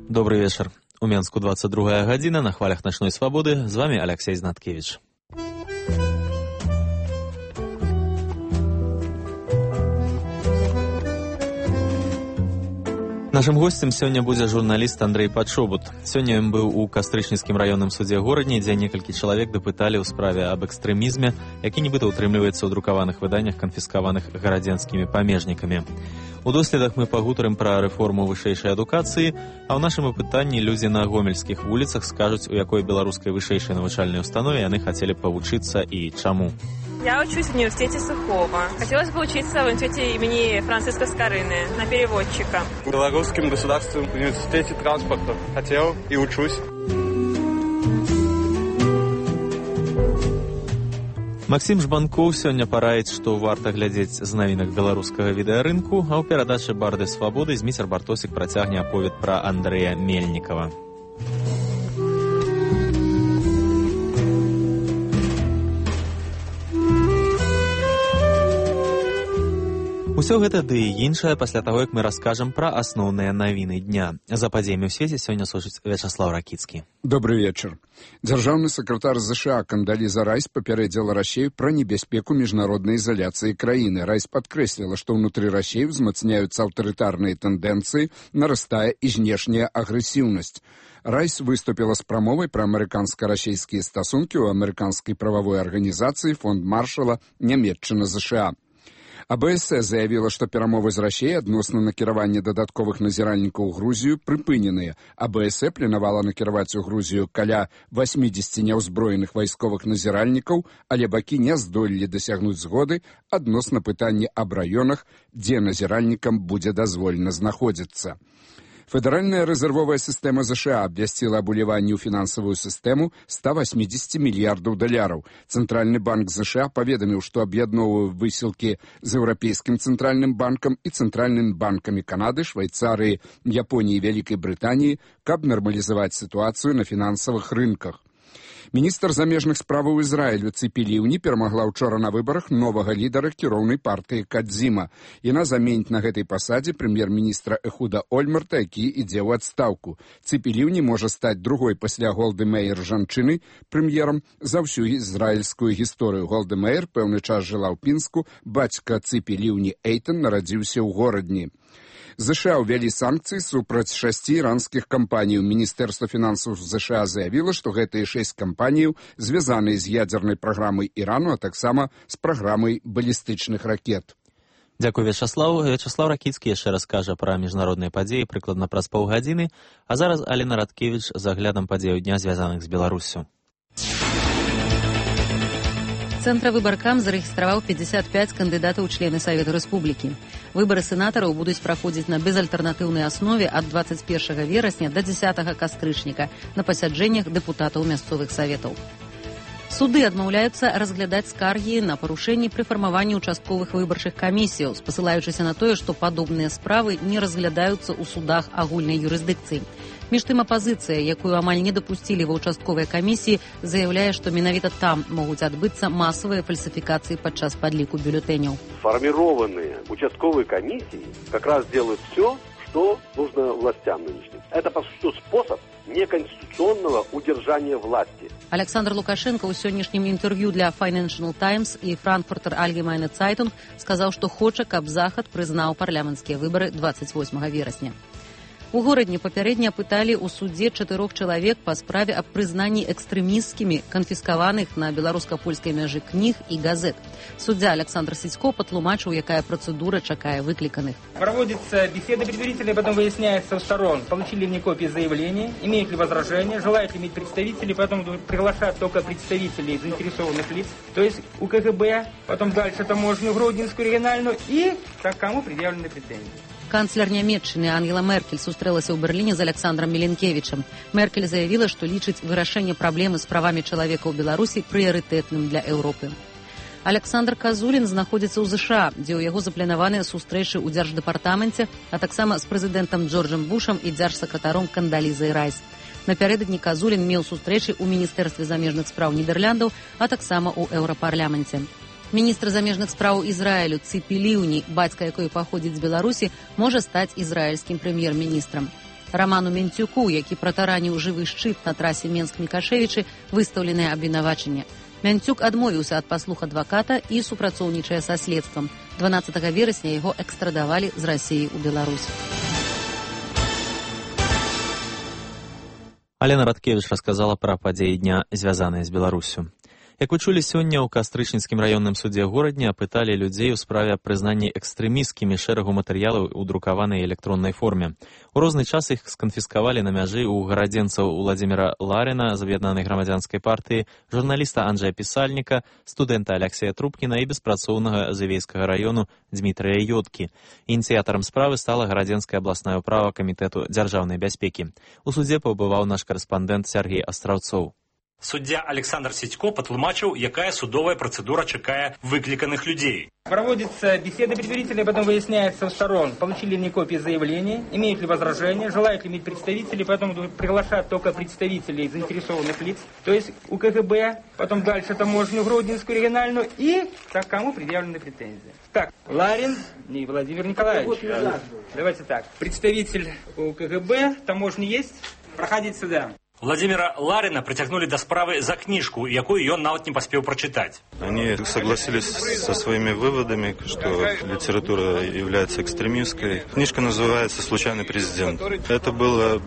Добрый вечер. У Менску 22 гадзіна, на хвалях начной свободы. З вами Алексей Знаткевич. Нашим гостем сёння будзе журналіст Андрей Падшобут. Сёння ён быў у Кастрычніцкім раённым судзе горадні, дзе некалькі чалавек дапыталі ў справе аб экстрэмізме, які нібыта ўтрымліваецца ў друкаваных выданнях, канфіскаваных гарадзенскімі памежнікамі. У доследах мы пагутарым пра рэформу вышэйшай адукацыі, а ў нашым апытанні людзі на гомельскіх вуліцах скажуць, у якой беларускай вышэйшай навучальнай установе яны хацелі павучыцца і чаму. Я учусь в университете Сухого. Хотелось бы учиться в университете имени Франциска Скорыны на переводчика. В Белорусском государственном университете транспорта. Хотел и учусь. Максім Жбанкоў сёння параіць, што варта глядзець з навінак беларускага відэарынку, а ў перадачы «Барды свабоды» Зміцер Бартосік працягне аповед пра Андрэя Мельнікава. Усё гэта ды і іншае пасля таго, як мы раскажам пра асноўныя навіны дня. За падзеямі ў свеце сёння сочыць Вячаслав Ракіцкі. Добрый вечер. Дзяржаўны сакратар США Кандаліза Райс папярэдзіла Расею пра небяспеку міжнароднай ізаляцыі краіны. Райс падкрэсліла, што ўнутры Расеі ўзмацняюцца аўтарытарныя тэндэнцыі, нарастае і знешняя агрэсіўнасць. Райс выступила с промовой про амерыканска-расейскія стасункі ў амерыканскай прававой арганізацыі Фонд Маршала Нямецчына-ЗША. АБС заявила, што перамовы з Расеяй адносна накіравання дадатковых назіральнікаў у Грузію прыпыненыя. АБС планавала накіраваць у Грузію каля 80 няўзброеных вайсковых назіральнікаў, але бакі не здолелі дасягнуць згоды адносна пытання аб раёнах, дзе назіральнікам будзе дазволена знаходзіцца. Федэральная рэзервовая сістэма ЗША абвясціла аб уліванні ў фінансавую сістэму 180 мільярдаў даляраў. Цэнтральны банк ЗША паведаміў, што аб'ядноўвае высілкі з Еўрапейскім цэнтральным банкам і цэнтральнымі банкамі Канады, Швейцарыі, Японіі і Вялікай Брытаніі, каб нармалізаваць сітуацыю на фінансавых рынках. Міністр замежных справаў Ізраілю Цыпі Ліўні перамагла ўчора на выбарах новага лідара кіроўнай партыі Кадзіма. Яна заменіць на гэтай пасадзе прэм'ер-міністра Эхуда Ольмарта, які ідзе ў адстаўку. Цыпі Ліўні можа стаць другой пасля Голды Меір жанчынай прэм'ерам за ўсю ізраільскую гісторыю. Голда Меір пэўны час жыла ў Пінску, бацька Цыпі Ліўні Эйтан нарадзіўся ў горадні. ЗША ўвялі санкцыі супраць 6 іранскіх кампаніяў. Міністэрства фінансаў ЗША заявіла, што гэтыя 6 кампаніяў звязаныя з ядзернай праграмай Ірану, а таксама з праграмай балістычных ракет. Дзякуй, Вячаслав. Вячаслав Ракіцкі яшчэ раскажа пра міжнародныя падзеі прыкладна праз паўгадзіны, а зараз Алена Радкевіч з аглядам падзеяў дня, звязаных з Беларуссю. Цэнтр выбаркам зарэгістраваў 55 кандыдатаў у члены Савету Рэспублікі. Выбары сенатараў будуць праходзіць на безальтэрнатыўнай аснове ад 21 верасня да 10 кастрычніка на пасяджэннях дэпутатаў мясцовых саветаў. Суды адмаўляюцца разглядаць скаргі на парушэнні пры фармаванні участковых выбарчых камісіяў, спасылаючыся на тое, што падобныя справы не разглядаюцца ў судах агульнай юрысдыкцыі. Між тым апазіцыя, якую амаль не дапусцілі ва ўчастковыя камісіі, заяўляе, што менавіта там могуць адбыцца масавыя фальсификации падчас падліку бюллетэняў. Формированные участковые комиссии как раз делают все, что нужно властям нынешним. Это, по сути, способ неконституционного удержания власти. Александр Лукашенко ў сённяшнім інтэрв'ю для Financial Times і Frankfurter Allgemeine Zeitung сказаў, што хоча, каб Захад прызнаў парламенцкія выбары 28 верасня. У горадні папярэдне апыталі ў судзе 4 чалавек па справе аб прызнанні экстрэмісцкімі канфіскаваных на беларуска-польскай мяжы кніг і газет. Суддзя Александр Сідько патлумачыў, якая працэдура чакае выкліканых. Проводится беседа предварительная, потом выясняется у сторон, получили ли копии заявления, имеют ли возражения, желают ли иметь представителей, потом приглашают только представителей заинтересованных лиц, то есть у КГБ, потом дальше таможенную, Гродненскую, региональную и кому предъявлены претензии. Канцлер Нямецчыны Ангела Меркель сустрэлася ў Берліне з Александром Міленкевічам. Меркель заявіла, што лічыць вырашэнне праблемы з правамі чалавека ў Беларусі прыярытэтным для Еўропы. Александр Казулін знаходзіцца ў ЗША, дзе ў яго запланаваныя сустрэчы ў дзярждэпартаменце, а таксама з прэзідэнтам Джорджам Бушам і дзяржсакратаром Кандалізай Райс. Напярэдадні Казулін меў сустрэчы ў Міністэрстве замежных спраў Нідэрляндаў, а таксама ў Еўрапарламенце. Міністр замежных спраў Ізраілю Цыпі Ліўні, бацька якой паходзіць з Беларусі, можа стаць ізраільскім прэм'ер-міністрам. Раману Менцюку, які пратараніў жывы шчыт на трасе Менск-Мікашевічы, выстаўленыя абвінавачанні. Менцюк адмовіўся ад паслуг адваката і супрацоўнічае са следствам. 12 верасня яго экстрадавалі з Расіі ў Беларусь. Алена Радкевіч расказала пра падзеі дня, звязаныя з Беларусю. Як вы чулі, сёння ў Кастрычніцкім раённым судзе горадні апыталі людзей у справе прызнання экстрэмісцкімі шэрагу матэрыялаў у друкаванай электроннай форме. У розны час іх сканфіскавалі на мяжы ў гарадзенцаў Уладзіміра Ларіна з Аб'яднанай грамадзянскай партыі, журналіста Анджая Пісальніка, студэнта Аляксея Трубкіна і беспрацоўнага з Івейскага раёну Дзмітрыя Йодкі. Ініцыятарам справы стала гарадзенская абласная ўправа камітэту дзяржаўнай бяспекі. У судзе пабываў наш карэспандэнт Сергей Астраўцоў. Суддя Александр Сідько патлумачыў, якая судовая процедура чакае выкликанных людей. Проводится беседа предварительная, потом выясняется у сторон, получили ли копии заявления, имеют ли возражения, желают ли иметь представителей, потом приглашают только представителей заинтересованных лиц, то есть у КГБ, потом дальше таможню Гродненскую региональную и к кому предъявлены претензии. Так, Ларин и Владимир Николаевич. Давайте так, представитель у КГБ, таможни есть, проходите сюда. Владимира Ларина притягнули до справы за книжку, якую ён нават не поспел прочитать. Они согласились со своими выводами, что литература является экстремистской. Книжка называется «Случайный президент». Это было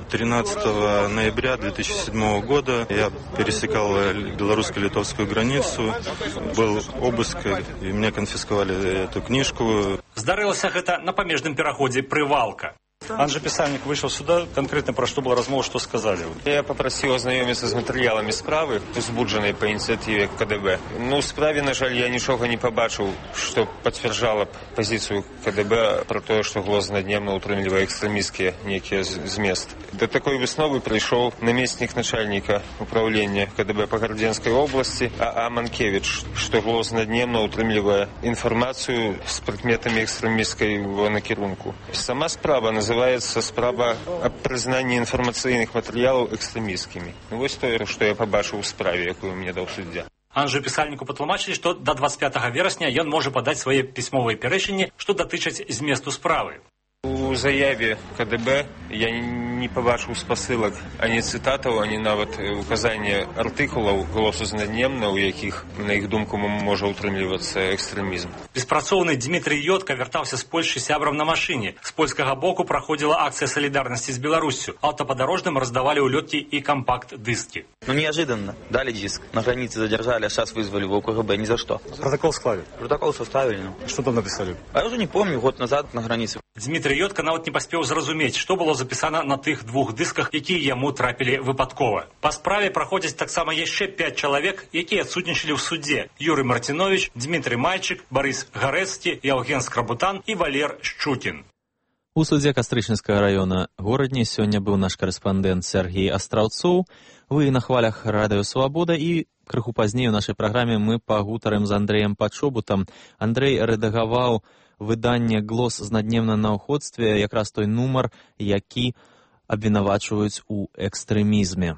13 ноября 2007 года. Я пересекал белорусско-литовскую границу, был обыск, и мне конфисковали эту книжку. Здарылася гэта на памежным пераходзе Прывалка. Анджей Пісальнік вийшов сюди, конкретно про що була розмова, що сказали. Я попросив ознайомитися з матеріалами справи, збудженої по ініціативі КДБ. У справі, на жаль, я нічого не побачив, що підтверджало позицію КДБ про те, що злознадневно утримлює екстремістські некие зміст. До такої виснови прийшов намісник начальника управління КДБ по Городенській області А.А. Манкевич, що злознадневно утримлює інформацію з предметами екстремістського накерунку. Сама справа називається справа о признанні інформаційних матеріалів екстремістськими. Ось то, що я побачив у справі, яку мені дав суддя. Анджею Пісальніку патлумачылі, што да 25 верасня ён можа падаць свае пісьмовыя пярэчанні, што датычаць зместу справы. У заяве КДБ я не побачив спасилок ані цитатів, ані навіть указання артикулів голосознаднємно, у яких, на їх думку, може утримлюватися екстремізм. Беспрацоўны Дмітрий Йодка вяртаўся з Польшчы сябрам на машыне. З польскага боку праходзіла акцыя солідарнасці з Беларуссю. Аўтападарожным раздавали улёткі и компакт-диски. Неожиданно дали диск. На границе задержали, а сейчас вызвали в ОКГБ. Ни за что. Протокол склали? Протокол составили. Что там написали? А я уже не помню, год назад на границе. Дмітрий Йодка нават не паспеў зразумець, што было запісана на тых двух дысках, якія яму трапілі выпадкова. Па справе праходзяць таксама яшчэ 5 чалавек, якія адсутнічалі ў судзе. Юрый Мартинович, Дмитрий Мальчик, Борис Гарэцкі, Яўген Скрабутан і Валер Шчукін. У судзе Кастрычніцкага раёна горадні сёння быў наш карэспандэнт Сергей Астраўцоў. Вы на хвалях Радыё Свабода, і крыху пазней у нашай праграме мы пагутарым з Андрэем Пачобутам. Андрэй рэдагаваў выданне «Глос знадневна на ўходстве», якраз той нумар, які абвінавачваюць у экстрэмізме.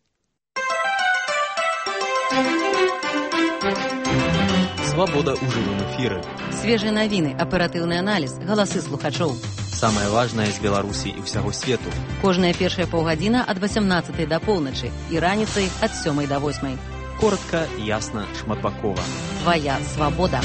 Свабода ў жывым эфіры. Свежыя навіны, аператыўны аналіз, галасы слухачоў. Самае важнае з Беларусі і ўсяго свету. Кожная першая паўгадзіна ад 18 да поўначы і раніцай ад 7 да 8. Коротка, ясна, шматбакова. Твая свабода.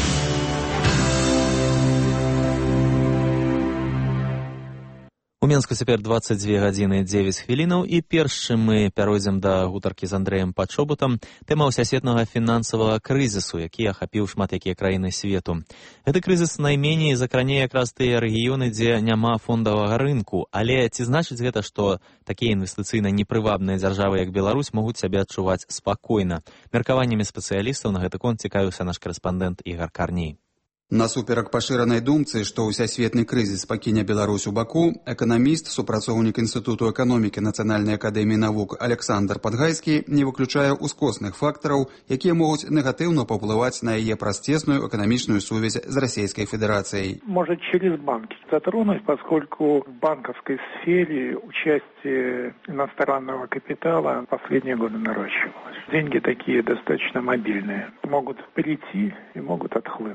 У Менску цяпер 22 гадзіны 9 хвілінаў, і перш чым мы пяройдзем да гутаркі з Андрэем Пачобутам, тэма ўсясветнага фінансавага крызісу, які ахапіў шмат якія краіны свету. Гэты крызіс найменей закране якраз тыя рэгіёны, дзе няма фондавага рынку, але ці значыць гэта, што такія інвестыцыйна непрывабныя дзяржавы, як Беларусь, могуць сябе адчуваць спакойна? Меркаваннямі спецыялістаў на гэты конт цікавіўся наш карэспандэнт Ігар Карней. Насуперак пашыранай думцы, што ўсясветны крызіс пакіне Беларусь у баку, эканаміст, супрацоўнік Інстытуту эканомікі Нацыянальнай акадэміі навук Александр Падгайскі не выключае ускосных фактараў, якія могуць негатыўна паўплываць на яе праз цесную эканамічную сувязь з Российской Федерацией. Может, через банки затронуть, поскольку в банковской сфере участие иностранного капитала в последние годы наращивалось. Деньги такие достаточно мобильные. Могут прийти и могут отхлынуть.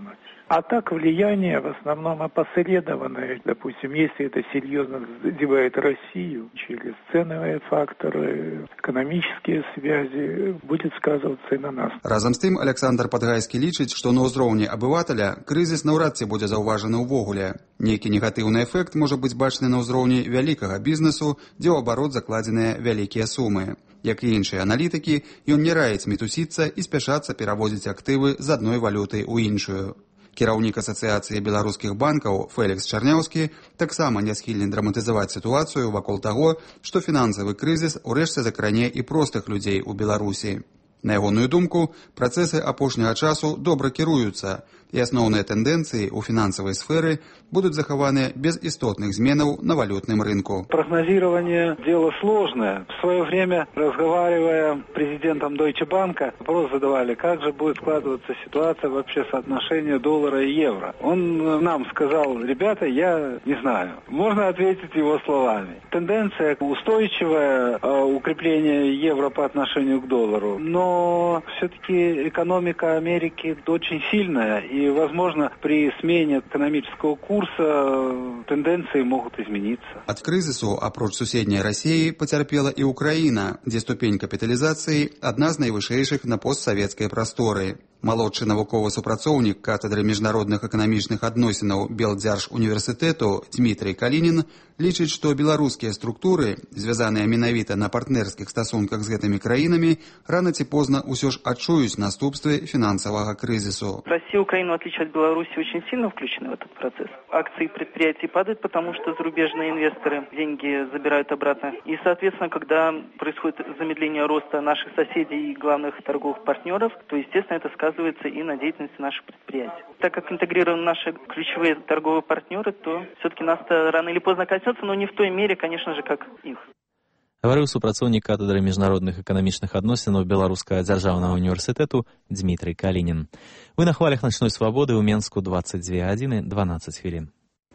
А так влияние в основном опосредованное. Допустим, если это серьезно задевает Россию, через ценовые факторы, экономические связи, будет сказываться и на нас. Разам з тым, Александр Падгайскі лічыць, што на ўзроўні абывателя крызіс наўрад ці будзе заўважаны ўвогуле. Нейкі негатыўны эфект можа быць бачны на ўзроўні вялікага бізнесу, дзе ў абарот закладзеныя вялікія сумы. Як і іншыя аналітыкі, ён не раіць мітусіцца і спяшацца перавозіць актывы з адной валюты ў іншую. Кіраўнік Асацыяцыі беларускіх банкаў Фэлікс Чарняўскі таксама не схільны драматызаваць сітуацыю вакол таго, што фінансавы крызіс урэшце закране і простых людзей у Беларусі. На ягоную думку, працэсы апошняга часу добра кіруюцца, і асноўныя тэндэнцыі ў фінансавай сферы будут захаваны без истотных зменаў на валютном рынку. Прогнозирование – дело сложное. В свое время, разговаривая с президентом Deutsche Bank, вопрос задавали, как же будет складываться ситуация вообще соотношения доллара и евро. Он нам сказал, ребята, я не знаю. Можно ответить его словами. Тенденция устойчивое укрепление евро по отношению к доллару, но все-таки экономика Америки очень сильная, и, возможно, при смене экономического курса тенденции могут измениться. От кризису, апроч суседняй России, потерпела и Украина, где ступень капитализации одна з найвышэйшых на постсоветской просторы. Малодшы навуковы супрацоўнік катедры міжнародных эканамічных адносінаў Белдзяржуніверсітэту Дмітрый Калінін лічыць, што беларускія структуры, звязаныя менавіта на партнерскіх стасунках з гэтымі краінамі, рано ці позна ўсё ж адчуюць наступствы финансового кризису. Россия и Украина, в отличие от Беларуси, очень сильно включены в этот процесс. Акции предприятий падают, потому что зарубежные инвесторы деньги забирают обратно. И, соответственно, когда происходит замедление роста наших соседей и главных торговых партнеров, то, естественно, это сказывается и на деятельности наших предприятий. Так как интегрированы наши ключевые торговые партнеры, то все-таки нас-то рано или поздно коснется, но не в той мере, конечно же, как их. Гаварыў супрацоўнік катедры міжнародных эканамічных адносінаў Беларускага дзяржаўнага універсітэту Дмітрый Калінін. Вы на хвалях начной свабоды ў Менску 22 гадзіны 12 хвілін.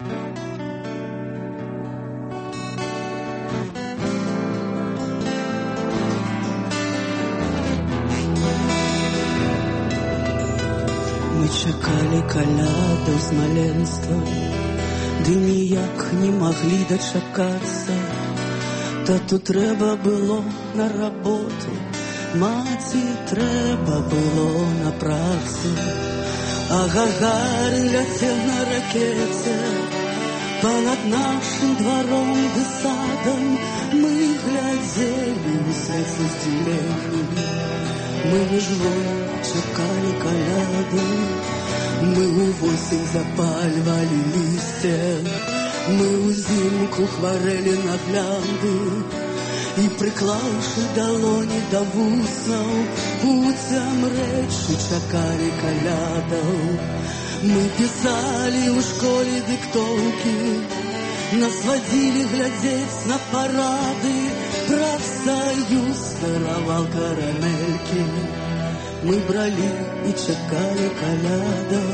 Мы чакалі калядаў з маленства, ды ніяк не маглі дачакацца. Тату трэба было на работу, маці трэба было на працу. А Гагарин ляцеў на ракете, понад нашим двором ды садом мы глядзелі ўслед з здзіўленнем. Мы міжволі чакалі каляду, мы увосень запальвалі лісце, мы ўзімку хварэлі на глянды і, прыклаўшы далоні да вуснаў, пуцям рэчы чакалі калядаў. Мы пісалі ў школе дыктоўкі, нас вадзілі глядзець на парады, прафсаюз дараваў карамелькі. Мы бралі і чакалі калядаў.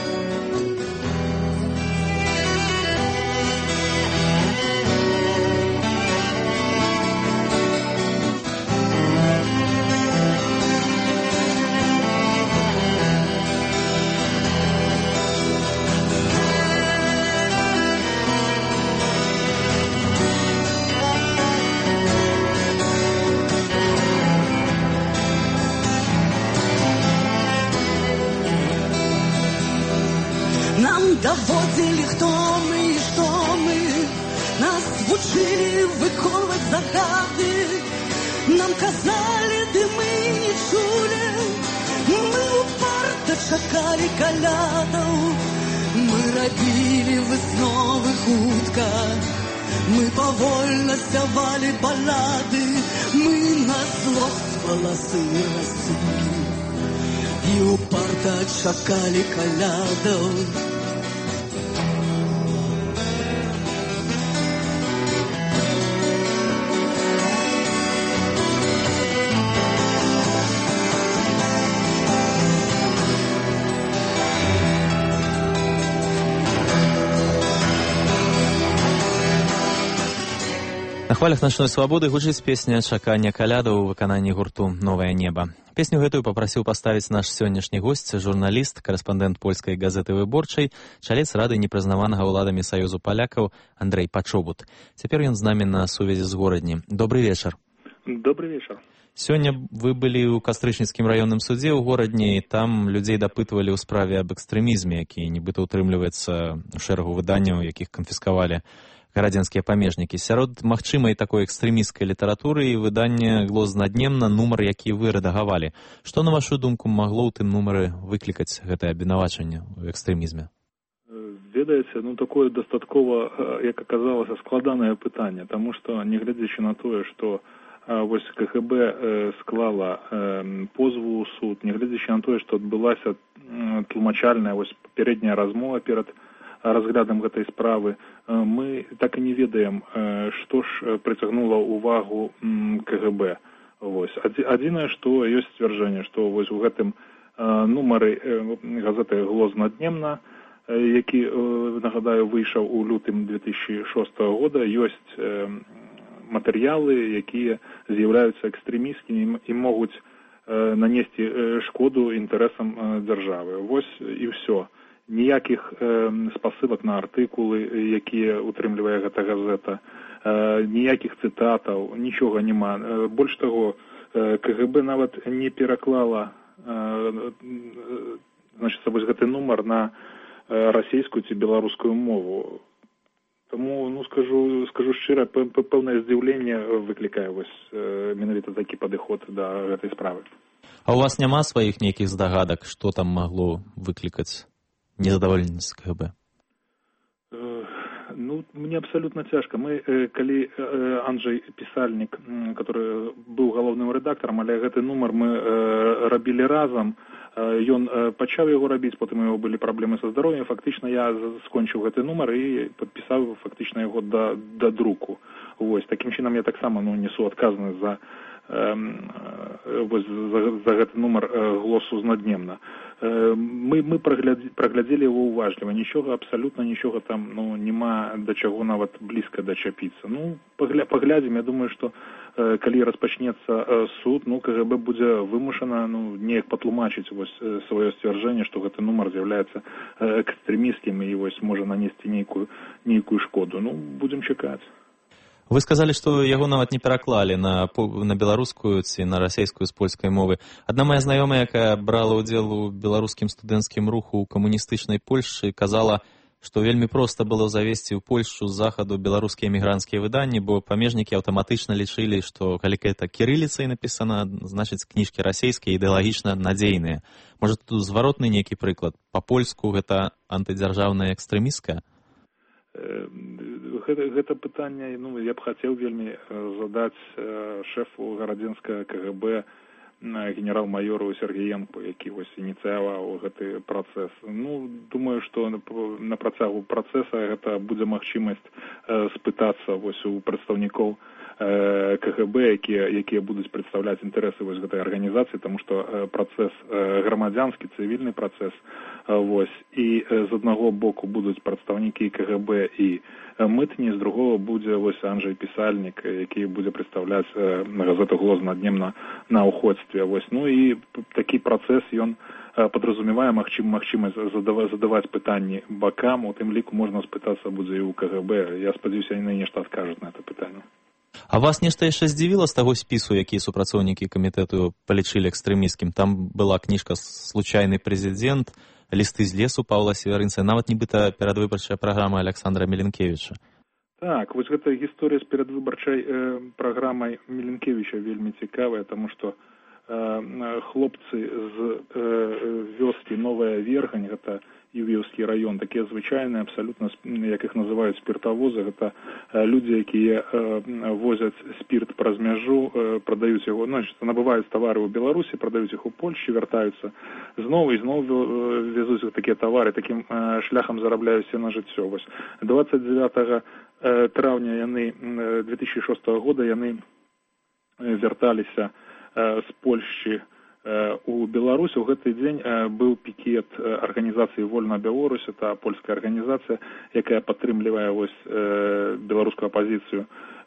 Доводили, кто мы и что мы, нас учили выконывать загады, нам казали, ды мы не чули, мы упорно чакали калядаў, мы рабілі высновы хутка, мы павольна спявалі балады, мы на злость валасы расцвілі і упорно чакалі калядаў. На хвалях начной свабоды гучыць песня «Чаканне калядаў» у выкананні гурту «Новае неба». Песню гэтую папрасіў паставіць наш сённяшні госць, журналіст, карэспандэнт польскай газеты «Выборчай», чалец рады непрызнаванага ўладамі Саюзу палякаў Андрэй Пачобут. Цяпер ён з намі на сувязі з горадні. Добры вечар. Добрый вечер. Сёння вы былі ў Кастрычніцкім раённым судзе ў горадні, і там людзей дапытвалі ў справе аб экстрэмізме, які нібыта ўтрымліваецца ў шэрагу выданняў, якіх канфіскавалі гарадзенскія памежнікі. Сярод магчымай такой экстрэмісцкай літаратуры і выданне «Глос знаднемна», нумар, які вы рэдагавалі. Што, на вашу думку, магло ў тым нумары выклікаць гэтае абвінавачанне ў экстрэмізме? Ведаеце, такое дастаткова, як аказалася, складанае пытанне, таму што, нягледзячы на тое, што вось КГБ склала позву ў суд, нягледзячы на тое, што адбылася тлумачальная папярэдняя размова перад разглядам гэтай справы, мы так і не ведаем, што ж прыцягнула ўвагу КГБ. Адзінае, што ёсць сцвярджэнне, што вось у гэтым нумары газеты «Глос знаднемна», які, нагадаю, выйшаў у лютым 2006 года, ёсць матэрыялы, якія з'яўляюцца экстрэмісцкімі і могуць нанесці шкоду інтарэсам дзяржавы. Вось і ўсё. Ніякіх спасылак на артыкулы, якія утрымлівае гэта газета, ніякіх цытатаў, нічога няма. Больш таго, КГБ нават не пераклала вось гэты нумар на расійскую ці беларускую мову. Таму, скажу шчыра, пэўнае здзіўленне выклікае менавіта такі падыход да гэтай справы. А у вас няма сваіх нейкіх здагадак, што там магло выклікаць незадаволенасць КГБ? Мне абсолютно цяжка. Мы, калі Анджэй Пісальнік, который быў галоўным рэдактарам, але гэты нумар мы рабілі разам, ён пачаў яго рабіць, потым у яго былі праблемы са здароўем, фактычна я скончыў гэты нумар і падпісаў фактычна яго да друку. Вось, такім чынам я таксама несу адказнасць за гэты нумар «Глосу знаднемна». Мы праглядзелі яго уважліва, абсалютна нічога там няма да чаго нават блізка дачапіцца. Паглядзім, я думаю, што калі распачнецца суд, КГБ будзе вымушана неяк патлумачыць сваё сцвярджэнне, што гэты нумар з'яўляецца экстрэмісцкім і можа нанесці нейкую шкоду. Будзем чакаць. Вы сказалі, што яго нават не пераклалі на беларускую ці на расейскую з польскай мовы. Адна моя знаёмая, якая брала ўдзел у беларускім студэнцкім руху ў камуністычнай Польшчы, казала, што вельмі проста было завесці ў Польшчу з захаду беларускія эмігранцкія выданні, бо памежнікі аўтаматычна лічылі, што калі гэта кірыліцай напісана, значыць кніжкі расейскія ідэалагічна надзейныя. Можа, тут зваротны нейкі прыклад? Па-польску гэта антыдзяржаўная экстрэмістка? Гэта пытанне я б хацеў вельмі задаць шэфу гарадзенскага КГБ генерал-майору Сергеенку, які ініцыяваў гэты працэс. Думаю, што на працягу працэса гэта будзе магчымасць спытацца у прадстаўнікоў КГБ, якія будуць прадстаўляць інтарэсы гэтай арганізацыі, таму што працэс грамадзянскі, цывільны працэс, і з аднаго боку будуць прадстаўнікі КГБ і мытні, з другого будзе Анджэй Пісальнік, які будзе прадстаўляць газету «Глос знаднемна» на ўходстве. І такі працэс, ён падразумевае магчымасць задаваць пытанні бакам, у тым ліку можна спытацца будзе і ў КГБ. Я спадзяюся, яны нешта адкажуць на гэта пытанне. А вас нешта яшчэ здзівіла з таго спісу, які супрацоўнікі камітэту палічылі экстрэмісцкім? Там была кніжка «Случайны прэзідэнт», лісты з лесу Паўла Северынца, нават нібыта перадвыбарчая праграма Александра Міленкевіча. Так, гэта гісторыя з перадвыбарчай праграмай Міленкевіча вельмі цікавая, таму што хлопцы з вёскі Новая Вергань, гэта Івеўскі раён, такія звычайныя, абсалютна, як іх называюць, спіртавозы, гэта людзі, якія возяць спірт праз мяжу, прадаюць яго, набываюць тавары ў Беларусі, прадаюць іх у Польшчы, вяртаюцца зноў і зноў везуць такія тавары, такім шляхам зарабляюць на жыццё. 29 траўня 2006 года яны вярталіся з Польшчы у Беларусь. У гэты дзень быў пікет арганізацыі «Вольная Беларусь», это польская арганізацыя, якая падтрымлівае беларускую апазіцыю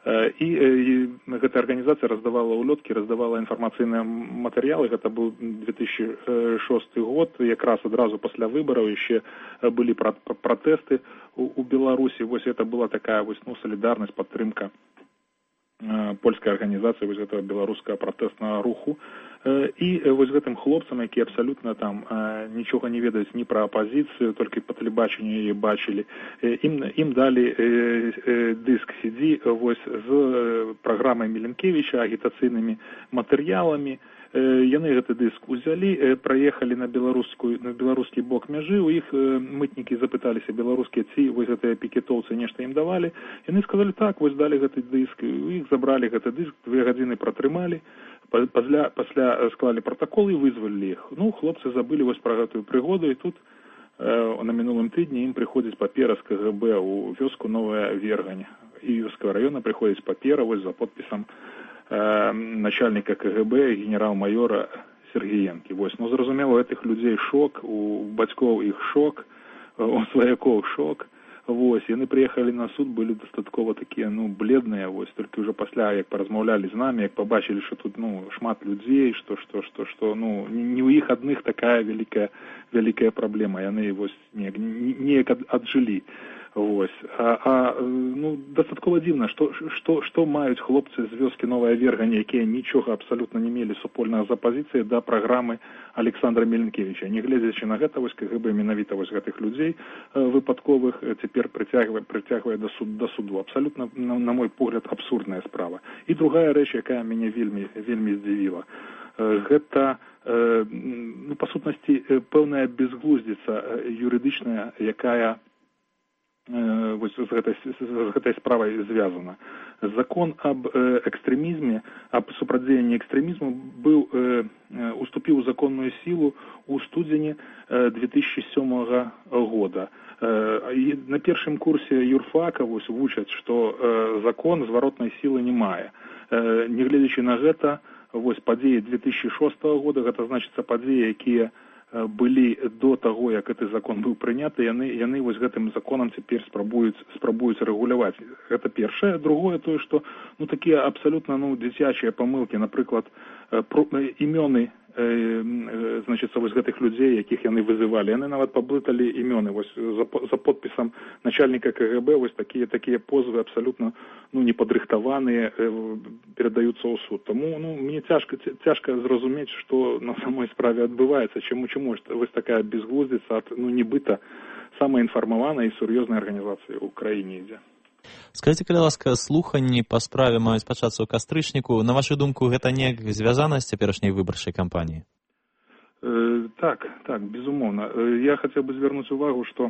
І гэтая арганізацыя раздавала ўлёткі, раздавала інфармацыйныя матэрыялы. Гэта быў 2006 год, якраз адразу пасля выбараў яшчэ былі пратэсты у Беларусі. Вось гэта была такая вось, ну, салідарнасць, падтрымка польскай арганізацыі вось гэтага беларускага пратэснага руху. І вось гэтым хлопцам, якія абсалютна там нічога не ведаюць ні пра апазіцыю, толькі па тэлебачанню яе бачылі, ім далі дыск CD вось з праграмай Міленкевіча, агітацыйнымі матэрыяламі. Яны гэты дыск узялі, праехалі на беларускі бок мяжы, у іх мытнікі запыталіся беларускія, ці вось гэтыя пікетоўцы нешта ім давалі. Яны сказалі так, вось далі гэты дыск, у іх забралі гэты дыск, 2 гадзіны пратрымалі, пасля склалі пратакол і вызвалілі іх. Ну, хлопцы забылі вось пра гэтую прыгоду, і тут на мінулым тыдні ім прыходзіць папера з КГБ у вёску Новая Вергань. І Юрскага района прыходзіць папера вось за подпісам начальника КГБ генерал-майора Сергеенки. Вось, ну, зразумела, у гэтых людзей шок, у бацькоў іх шок, у сваякоў шок. Вось, яны прыехалі на суд, былі дастаткова такія, ну, бледныя, вось, толькі ўжо пасля, як паразмаўлялі з намі, як пабачылі, што тут, ну, шмат людзей, што, ну, не ў іх адных такая вялікая праблема, яны, вось, неяк аджылі. Вось. Ну, дастаткова дзіўна, што маюць хлопцы з вёскі Новая Вергань, якія нічога абсалютна не мелі супольнага з апазіцыяй да праграмы Александра Міленкевіча. Не гледзячы на гэта, вось КГБ менавіта вось гэтых людзей выпадковых цяпер прыцягвае да суду. Абсалютна, на мой погляд, абсурдная справа. І другая рэч, якая мяне вельмі здзівіла. Гэта, ну, па сутнасці, пэўная безглуздзіца юрыдычная, якая вось з гэтай справай звязана. Закон об экстрэмізме, об супрацьдзеянні экстрэмізму уступіў законную сілу у студзені 2007 года. І на першым курсе юрфака вось вучаць, што закон зваротнай сілы не мае. Нягледзячы на гэта, вось падзеі 2006 года, гэта значыцца падзеі, якія былі до таго, як гэты закон быў прыняты, яны вось гэтым законам цяпер спрабуюць рэгуляваць. Гэта першае. Другое тое, што, ну, такія абсалютна, ну, дзіцячыя памылкі, напрыклад, імёны, значыцца, вось гэтых людзей, якіх яны вызывалі, яны нават паблыталі імёны, вось за подпісам начальніка КГБ, вось такія позвы абсалютна, ну, непадрыхтаваныя перадаюцца ў суд. Таму, ну, мне цяжка зразумець, што на самой справе адбываецца, чаму вось такая безглуздзіца ад, ну, нібыта самаінфармаванай і сур'ёзнай арганізацыі ў краіне ідзе. Скажыце, калі ласка, слуханні па справе маюць пачацца ў кастрычніку. На вашу думку, гэта неяк звязана з цяперашняй выбарчай кампаніяй? Так, безумоўна. Я хацеў бы звярнуць увагу, што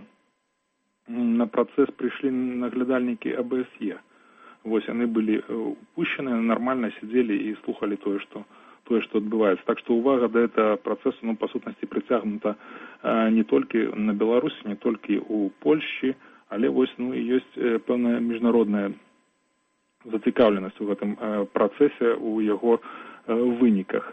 на працэс прыйшлі наглядальнікі АБСЕ. Вось, яны былі упушчаны, нармальна сядзелі і слухалі тое, што адбываецца. Так што увага да гэтага працэсу, ну, па сутнасці прыцягнута не толькі на Беларусі, не толькі ў Польшчы, але вось, ну, і ёсць пэўная міжнародная зацікаўленасць у гэтым працэсе, у яго выніках.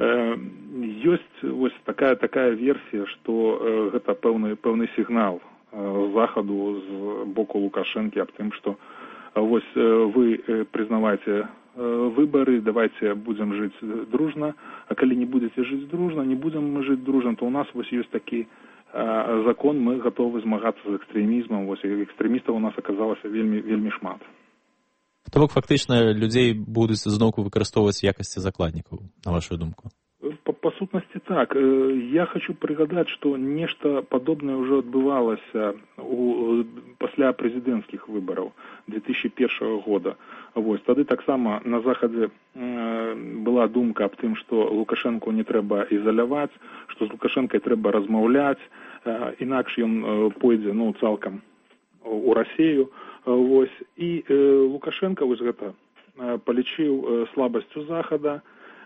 Ёсць вось такая версія, што гэта пэўны сігнал захаду з боку Лукашэнкі аб тым, што вось вы прызнаваеце выбары, давайте будем жыць дружна, а калі не будете жыць дружна, не будем мы жыць дружна, то у нас вось ёсць такі закон, мы готовы змагацца з экстрэмізмам, вось экстрэмістаў у нас аказалася вельмі шмат. То бок фактычна людзей будуць зноўку выкарыстоўваць якасці закладнікаў, на вашу думку? Па сутнасці так. Я хочу прыгадаць, што нешта падобнае ўжо адбывалася пасля прэзідэнцкіх выбараў 2001 года. Вось, тады таксама на захадзе была думка аб тым, што Лукашэнку не трэба ізаляваць, што з Лукашэнкай трэба размаўляць, інакш ён пойдзе, ну, цалкам у Расею. Вось, і Лукашенко вось гэта палічыў слабасцю захада,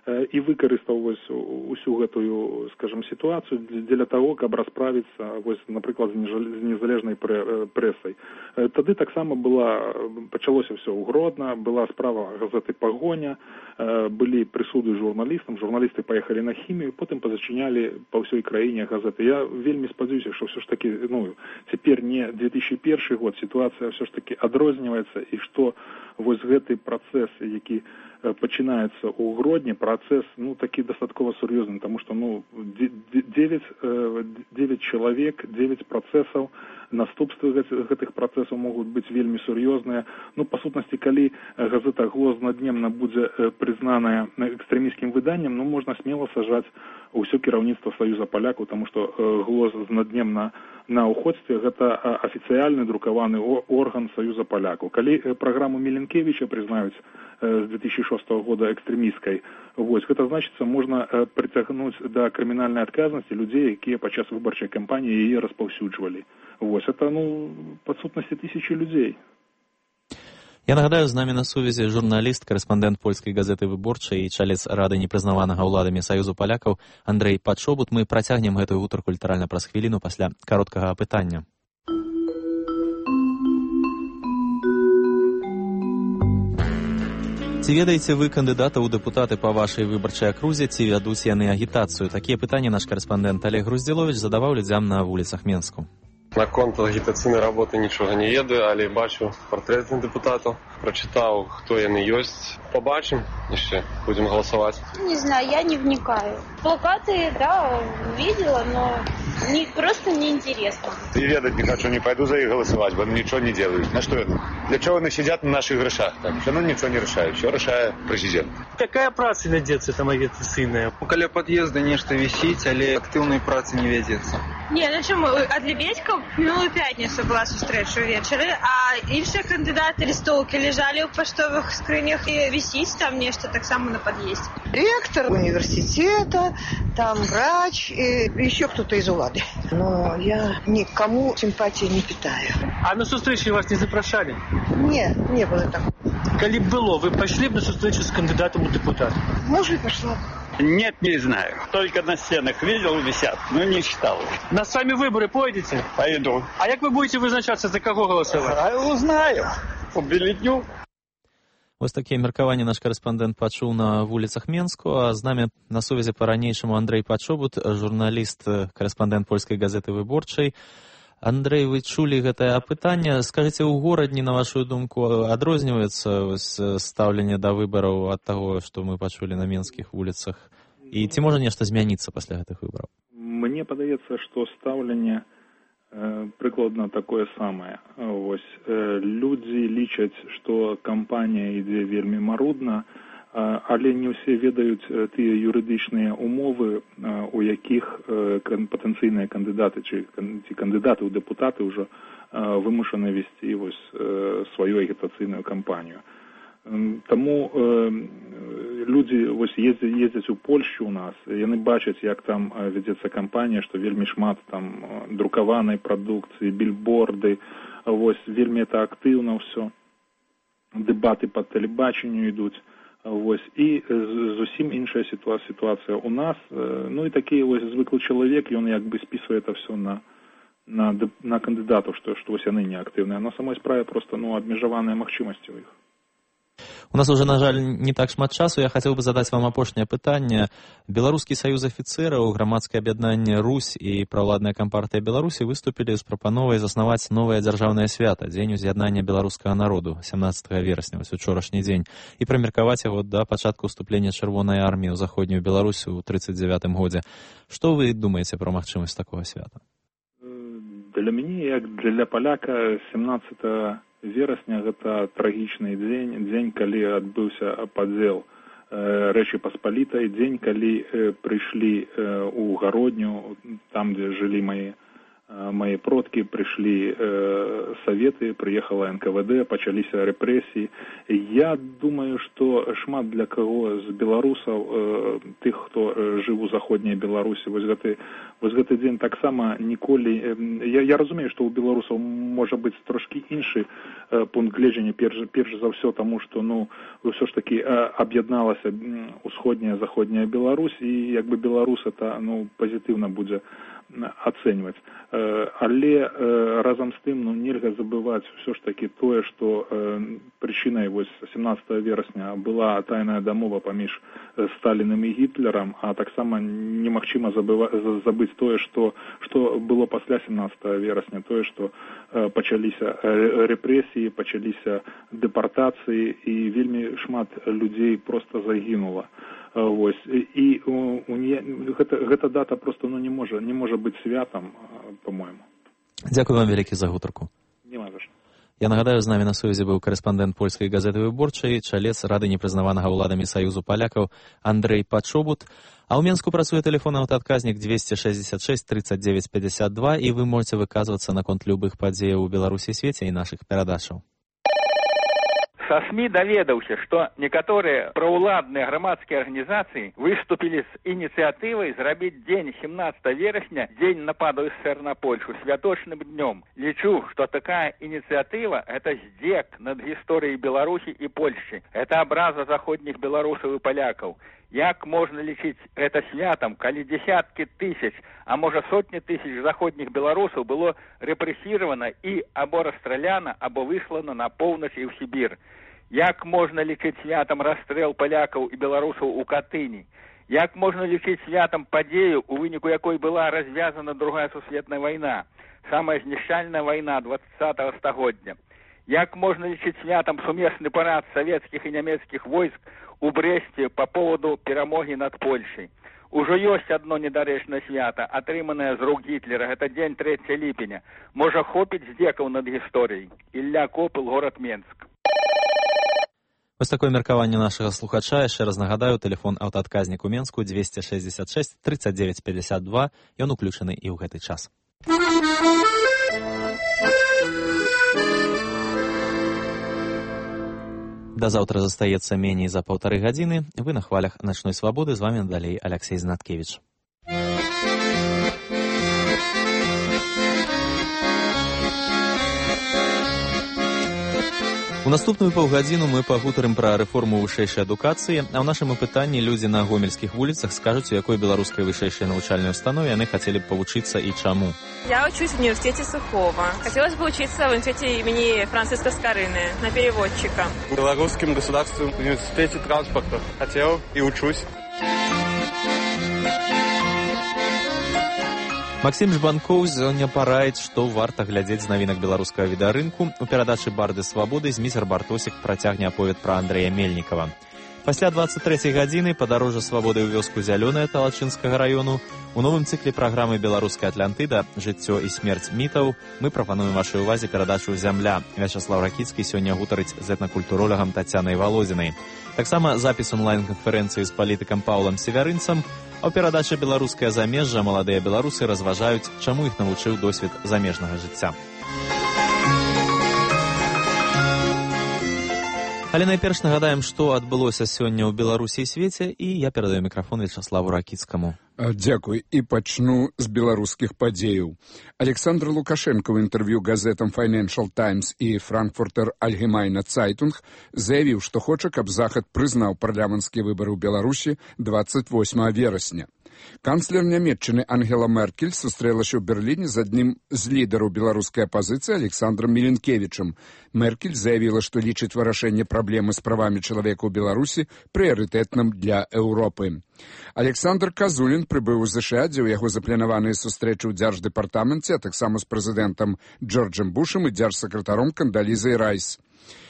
і выкарыстаў вось усю гэтую, скажем, сітуацыю дзеля таго, каб расправіцца вось, напрыклад, з незалежнай прэсай. Тады таксама пачалося ўсё ў Гродна, была справа газеты «Пагоня», былі прысуды журналістам, журналісты паехалі на хімію, потым пазачынялі па ўсёй краіне газеты. Я вельмі спадзяюся, што ўсё ж такі, цяпер не 2001 год, сітуацыя ўсё ж такі адрозніваецца, і што вось гэты працэс, які пачынаецца ў Гродні, працэс, такі дастаткова сур'ёзны, таму што, 9 чалавек, 9 працэсаў, наступствы гэтых працэсаў могуць быць вельмі сур'ёзныя. Па сутнасці, калі газета «Глос» знаднемна будзе прызнаная экстрэмісцкім выданнем, можна смела сажаць ўсё кіраўніцтва Саюза палякаў, таму што «Глос» знаднемна на ўходстве гэта афіцыяльны друкаваны орган Саюза палякаў. Калі праграму Міленкевіча прызнаюць з 2006 года экстрэмісцкай, гэта значыцца, можна прыцягнуць да крымінальнай адказнасці людзей, якія падчас выбарчай кампаніі яе распаўсюджвалі. Это, па сутнасці, тысячи людзей. Я нагадаю, з намі на сувязі журналіст, корэспандэнт польскай газеты «Выборчай» і чалец рады непрызнаванага ўладамі Саюзу палякаў Андрэй Падшобут. Мы працягнем гэтую гутарку літаральна праз хвіліну пасля кароткага апытання. Ці ведаеце вы кандыдата ў дэпутаты па вашай выбарчай акрузе, ці вядуць яны агітацыю? Такія пытанні наш корэспандэнт Олег Груздзіловіч задаваў людзям на вуліцах Менску. Наконт агітацыйнай работы нічога не ведаю, але бачу партрэты дэпутатаў, прачытаў, хто яны ёсць. Побачым яшчэ, будем голосовать. Не знаю, я не вникаю. Плакаты, да, видела, но просто неинтересно. И ведать не хочу, не пойду за их голосовать, бо ничего не делают. На что? Для чего они сидят на наших грошах? Так, все равно ничего не решают, все решает президент. Какая праца вядзецца там агітацыйная? Каля пад'езда нешта вісіць, але актыўнай працы не вядзецца. Не, чому? А для Бедька минулую пятницу была встреча вечером, а іншыя кандидаты листовки лежали в поштовых скрынях и висить там нечто так само на подъезде. Ректор университета, там врач и еще кто-то из улады. Но я никому симпатии не питаю. А на встречу вас не запрошали? Нет, не было такого. Коли б было, вы пошли бы на встречу с кандидатом в депутаты? Может, пошла. Нет, не знаю. Только на стенах видел, висят, но не читал. На сами выборы пойдете? Пойду. А как вы будете вызначаться, за кого голосовать? Узнаю. По бюллетню. Вось такія меркаванні наш корэспандэнт пачуў на вуліцах Менску, а з намі на сувязі па-ранейшаму Андрэй Падшобут, журналіст, корэспандэнт польскай газеты «Выборчай». Андрэй, вы чулі гэтае апытанне. Скажыце, у горадні, на вашу думку, адрозніваецца стаўленне да выбараў ад таго, што мы пачулі на менскіх вуліцах? І ці можа нешта змяніцца пасля гэтых выбараў? Мне падаецца, што стаўленне прыкладна такое самае. Людзі лічаць, што кампанія ідзе вельмі марудна, але не ўсе ведаюць тыя юрыдычныя умовы, у якіх патэнцыйныя кандыдаты ці кандыдаты ў дэпутаты ўжо вымушаны весці сваю агітацыйную кампанію. Таму людзі ездзяць у Польшчу у нас, яны бачаць, як там вядзецца кампанія, што вельмі шмат там друкаванай прадукцыі, більборды, вельмі это актыўна ўсё. Дэбаты па тэлебачанню ідуць. І зусім іншая сітуацыя у нас. І такі звыклы чалавек, ён як бы спісвае это все на кандыдатаў, што яны не актыўныя. На самой справе просто абмежаваныя магчымасці ў іх. У нас уже, на жаль, не так шмат часу. Я хацеў бы задаць вам апошняе пытанне. Беларускі саюз афіцэраў, грамадскае аб'яднанне «Русь» і праваладная кампартыя Беларусі выступілі з прапановай заснаваць новае дзяржаўнае свята, дзень уз'яднання беларускага народу, 17 верасня, учорашні дзень, і прымеркаваць яго да пачатку ўступлення Чырвонай арміі ў заходнюю Беларусь у 1939 годзе. Што вы думаеце пра магчымасць такога свята? Для мяне, як для паляка, 17 верасня гэта трагічны дзень, калі адбыўся падзел Рэчы Паспалітай, дзень, калі прыйшлі ў Гародню, там, дзе жылі мае мои продки, пришли советы, приехала НКВД, пачались рэпрэсіі. Я думаю, што шмат для каго з беларусаў, тых, хто жыў у заходняй Беларусі, вось гэты дзень таксама ніколі... Я разумею, што ў беларусаў можа быць трошкі іншы пункт гледжання, перш за ўсё, таму што, ўсё ж такі аб'ядналася усходняя, заходняя Беларусь, і як бы беларус это, пазітыўна будзе ацэньваць. Але разам з тым нельга забываць ўсё ж такі тое, што прычынай 17 верасня была тайная дамова паміж Сталіным і Гітлерам, а таксама немагчыма забыць тое, што было пасля 17 верасня, тое, што пачаліся рэпрэсіі, пачаліся дэпартацыі, і вельмі шмат людзей проста загінула. Вось. І гэта дата просто не можа быць святам, по-моему. Дзякую вам вялікі за гутарку. Нема за што. Я нагадаю, з намі на сувязі быў корэспандэнт польскай газеты «Выборчай», чалец Рады непрызнаванага ўладамі Саюзу палякаў Андрэй Пачобут. А ў Менску працуе тэлефонны аўтаадказнік 266 39 52, і вы можете выказвацца наконт любых падзеяў у Беларусі і свеце і нашых перадачаў. Со СМИ даведаўся, што некаторыя праўладныя грамадскія арганізацыі выступілі з ініцыятывай зрабіць дзень 17 верасня, дзень нападу СССР на Польшу, святочным днём. Лічу, што такая ініцыятыва – это здзек над гісторыяй Беларусі і Польшчы. Это абраза заходніх беларусаў і палякаў. Як можна лічыць гэта святам, калі десяткі тысяч, а можа сотні тысяч заходніх беларусаў было рэпрэсіравана і або расстраляна, або выслана на поўнач і ў Сібір? Як можна лічыць святам расстрэл палякаў і беларусаў у Катыні? Як можна лічыць святам падзею, у выніку якой была развязана Другая сусветная вайна, самая знішчальная вайна 20-го стагоддзя? Як можна лічыць святам сумесны парад савецкіх і нямецкіх войск у Брэсце па поводу перамогі над Польшай? Ужо ёсць адно недарэчнае свята, атрыманае з рук Гітлера, гэта дзень 3 ліпеня. Можа, хопіць здзекаў над гісторыяй. Ілля Копыл, горад Менск. Вось такое меркаванне нашага слухача. Яшчэ раз нагадаю, тэлефон аўтаадказнік у Менску 266 39 52. Ён уключаны і ў гэты час. До завтра застаецца меней за 1,5 гадзіны. Вы на хвалях начной свабоды. З вами далей Алексей Знаткевич. У наступную паўгадзіну мы пагутарым пра рэформу вышэйшай адукацыі, а ў нашым апытанні людзі на гомельскіх вуліцах скажуць, у якой беларускай вышэйшай навучальнай установе яны хацелі б павучыцца і чаму. Я учусь в университете Сухого. Хотелось бы учиться в университете имени Франциска Скорыны на переводчика. В Белорусском государственном университете транспорта. Хотел и учусь. Максім Жбанкоў сёння параіць, што варта глядзець з навінак беларускага відарынку. У перадачы «Барды свабоды» Зміцер Бартосік працягне аповед пра Андрэя Мельнікава. Пасля 23 гадзіны падарожжа свабоды ў вёску Зялёная Талачынскага раёну. У новым цыкле праграмы «Беларуская Атлантыда. Жыццё і смерць мітаў» мы прапануем вашай увазе перадачу «Зямля». Вячаслав Ракіцкі сёння гутарыць з этнакультуролагам Тацянай Валозінай. Таксама запіс онлайн-канферэнцыі з палітыкам Паўлам Севярынцам. А ў перадачы «Беларускае замежжа» маладыя беларусы разважаюць, чаму іх навучыў досвед замежнага жыцця. Але найперш нагадаем, што адбылося сёння ў Беларусі і свеце, і я перадаю мікрафон Вячаславу Ракіцкаму. Дзякуй, і пачну з беларускіх падзеяў. Александр Лукашенко ў інтэрв'ю газетам Financial Times і Frankfurter Allgemeine Zeitung заявіў, што хоча, каб Захад прызнаў парламенцкія выбары ў Беларусі 28 верасня. Канцлер Нямецчыны Ангела Меркель сустрэлася ў Берліне з адным з лідараў беларускай апазіцыі Александром Міленкевічам. Меркель заявіла, што лічыць вырашэнне праблемы з правамі чалавека ў Беларусі прыярытэтным для Еўропы. Александр Казулін прыбыў у ЗША, дзе ў яго запланаваныя сустрэчы ў дзярждэпартаменце, а таксама з прэзідэнтам Джорджем Бушам і дзяржсакратаром Кандалізай Райс.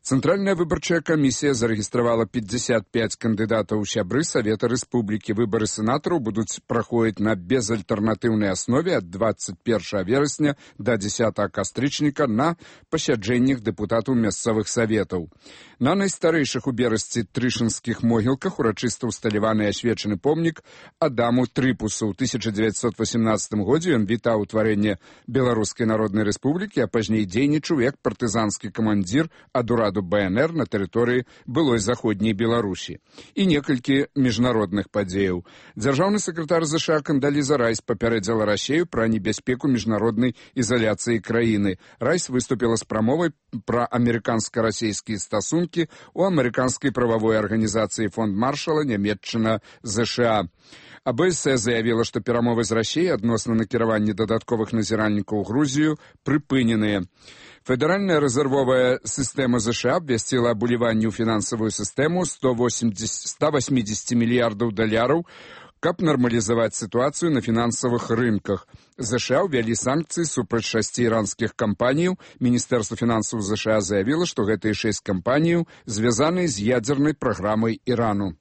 Цэнтральная выбарчая камісія зарэгістравала 55 кандыдатаў у сябры Савета Рэспублікі. Выбары сенатараў будуць праходзіць на безальтэрнатыўнай аснове ад 21 верасня да 10 кастрычніка на пасяджэннях дэпутатаў мясцовых саветаў. На найстарэйшых у Берасці трышынскіх могілках урачыста ўсталяваны і асвечаны помнік Адаму Трыпусу. У 1918 годзе ён вітаў утварэнне Беларускай Народнай Рэспублікі, а пазней дзейнічаў як партызанскі камандзір ад ураду БНР на тэрыторыі былой заходняй Беларусі. І некалькі міжнародных падзеяў. Дзяржаўны сакратар ЗША Кандаліза Райс папярэдзіла Расею пра небяспеку міжнароднай ізаляцыі краіны. Райс выступіла з прамовай пра амерыканска-расейскія стасункі у амерыканскай прававой арганізацыі Фонд Маршала Нямецчына ЗША. АБС заявіла, што перамовы з Расеяй адносна накіравання дадатковых назіральнікаў у Грузію прыпыненыя. Федэральная рэзервовая сістэма ЗША абвясціла аб уліванні ў фінансавую сістэму 180 мільярдаў даляраў, каб нармалізаваць сітуацыю на фінансавых рынках. ЗША ўвялі санкцыі супраць 6 іранскіх кампаніяў. Міністэрства фінансаў ЗША заявіла, што гэтыя 6 кампаніяў звязаны з ядзернай праграмай Ірану.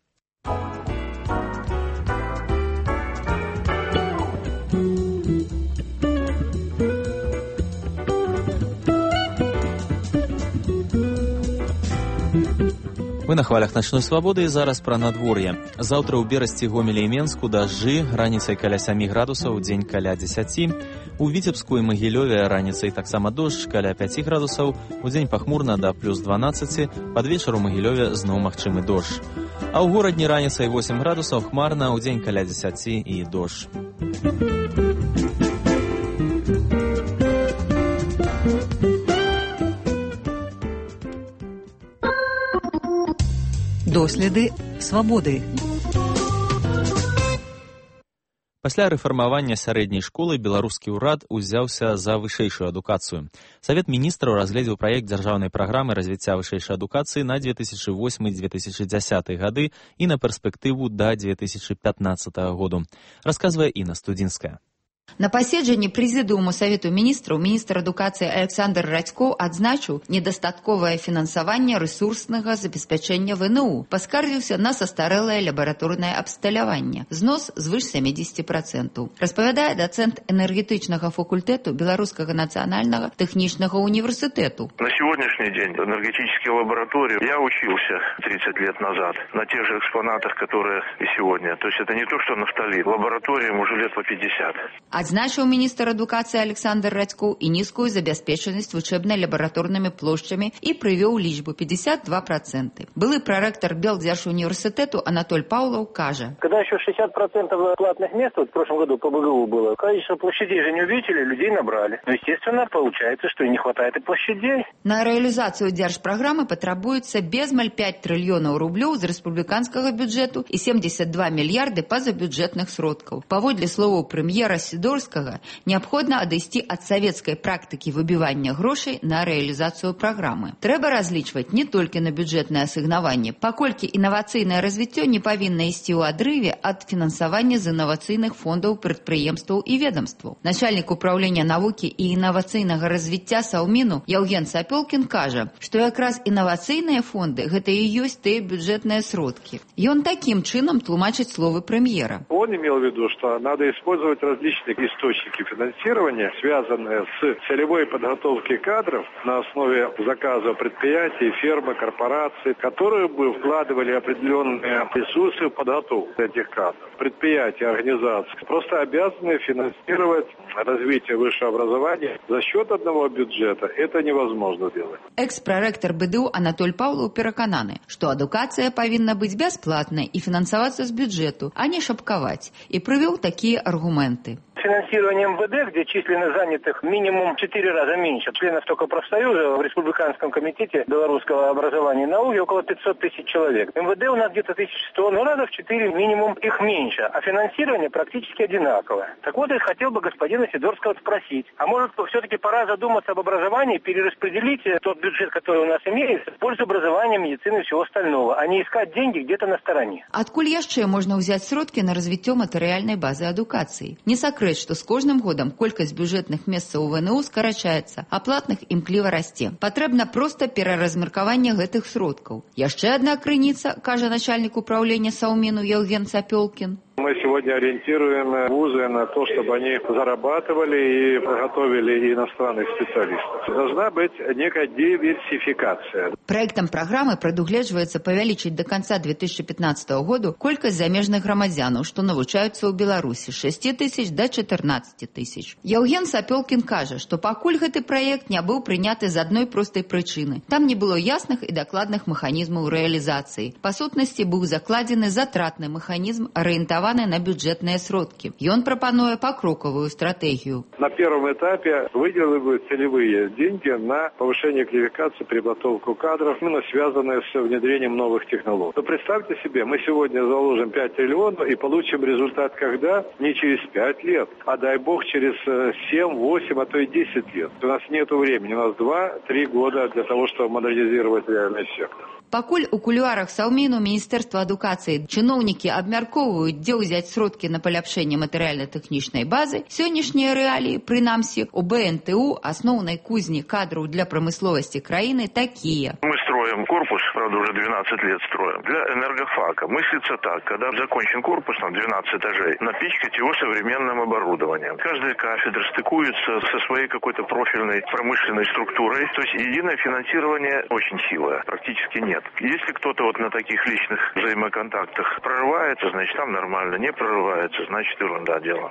Мы на хвалях начной свабоды і зараз пра надвор'е. Заўтра ў Берасці, Гомелі і Менску дажджы, раніцай каля 7 градусаў, дзень каля 10. У Віцебску і Магілёве раніцай таксама дождж каля 5 градусаў, у дзень пахмурна да плюс 12, пад вечар у Магілёве зноў магчымы дождж. А ў горадні раніцай 8 градусаў, хмарна, у дзень каля 10 і дождж. Доследы свабоды. Пасля рэфармавання сярэдняй школы беларускі ўрад узяўся за вышэйшую адукацыю. Савет міністраў разгледзеў праект дзяржаўнай праграмы развіцця вышэйшай адукацыі на 2008-2010 гады і на перспектыву да 2015 году. Расказвае Інна Студзінская. На паседжанні прэзідыуму Савету міністраў міністр адукацыі Александр Радзько адзначыў недастатковае фінансаванне рэсурснага забеспячэння ВНУ, паскардзіўся на састарэлае лабараторнае абсталяванне, знос звыш 70%. Распавядае дацэнт энергетычнага факультэту Беларускага нацыянальнага тэхнічнага універсітэту. На сегодняшний день энергетические лаборатории я учился 30 лет назад на тех же экспонатах, которые и сегодня. То есть это не то, что нафталин. Лабораториям уже лет по 50. Адзначыў міністр адукацыі Александр Радзько і нізкую забяспечанасць вучэбна-лабараторнымі плошчамі і прывёў лічбу 52%. Былы прарэктар Белдзяржуніверсітэту Анатоль Павлов кажа: когда еще 60% платных мест, вот в прошлом году по БГУ было, количество площадей же не увеличили, людей набрали. Но, естественно, получается, что и не хватает и площадей. На рэалізацыю дзяржпраграмы патрабуецца безмаль 5 трыльёнаў рублёў з рэспубліканскага бюджэту і 72 мільярды пазабюджэтных сродкаў. Паводле словаў прэм'ера неабходна адысці ад савецкай практыкі выбівання грошай на рэалізацыю праграмы. Трэба разлічваць не толькі на бюджэтнае асігнаванне, паколькі інавацыйнае развіццё не павінна ісці ў адрыве ад фінансавання з інавацыйных фондаў прадпрыемстваў і ведамстваў. Начальнік управлення навукі і інавацыйнага развіцця Саўміну Яўген Сапёлкін кажа, што якраз інавацыйныя фонды гэта і ёсць тыя бюджэтныя сродкі. Ён такім чынам тлумачыць словы прэм'ера. Он имел в виду, что надо использовать различные источники финансирования, связанные с целевой подготовкой кадров на основе заказа предприятий, фирмы, корпораций, которые бы вкладывали определенные ресурсы в подготовку этих кадров. Предприятия, организации просто обязаны финансировать развитие высшего образования за счет одного бюджета. Это невозможно делать. Экс-проректор БДУ Анатоль Павлов перакананы, што адукацыя павінна быць бясплатнай і фінансавацца з бюджэту, а не шапкаваць, і прывёў такія аргументы. Финансирование МВД, где численность занятых минимум 4 раза меньше. Членов только профсоюза в Республиканском комитете белорусского образования и науки около 500 тысяч человек. МВД у нас где-то 1100, но раза в 4 минимум их меньше. А финансирование практически одинаковое. Так вот, я хотел бы господина Сидорского спросить, а может все-таки пора задуматься об образовании, перераспределить тот бюджет, который у нас имеется, в пользу образования, медицины и всего остального, а не искать деньги где-то на стороне. Адкуль яшчэ можна ўзяць сродкі на развіццё матэрыяльнай базы адукацыі? Не сакрэт, сустрэч, што з кожным годам колькасць бюджэтных месцаў у ВНУ скарачаецца, а платных імкліва расце. Патрэбна проста пераразмеркаванне гэтых сродкаў. Яшчэ адна крыніца, кажа начальник управления Саумину Евген Сапелкин. Мы сегодня ориентируем вузы на то, чтобы они зарабатывали и готовили иностранных специалистов. Должна быть некая диверсификация. Проектом программы прадугледжваецца павялічыць до конца 2015 года колькасць замежных грамадзянаў, што навучаюцца ў Беларусі, 6 тысяч до 14 тысяч. Евген Сапелкин кажа, што пакуль гэты праект не быў прыняты з адной простай прычыны. Там не было ясных і дакладных механізмаў рэалізацыі. Па сутнасці быў закладзены затратны механізм, арыентаваны на бюджетные сродки. И он пропонует покроковую стратегию. На первом этапе выделывают целевые деньги на повышение квалификации, переподготовку кадров, именно связанные с внедрением новых технологий. Но представьте себе, мы сегодня заложим 5 триллионов и получим результат когда? Не через 5 лет, а дай бог через 7, 8, а то и 10 лет. У нас нет времени, у нас 2-3 года для того, чтобы модернизировать реальный сектор. Пакуль у кулуарах Саўміну Міністэрства адукацыі чыноўнікі абмяркоўваюць, дзе ўзяць сродкі на паляпшэнне матэрыяльна-тэхнічнай базы, сённяшнія рэаліі, прынамсі, у БНТУ, асноўнай кузні кадраў для прамысловасці краіны, такія. Мы строим корпус, правда, уже 12 лет строим, для энергофака. Мыслится так, когда закончен корпус, там 12 этажей, напичкать его современным оборудованием. Каждая кафедра стыкуется со своей какой-то профильной промышленной структурой. То есть единое финансирование очень силое, практически нет. Если кто-то вот на таких личных взаимоконтактах прорывается, значит там нормально, не прорывается, значит ерунда дело.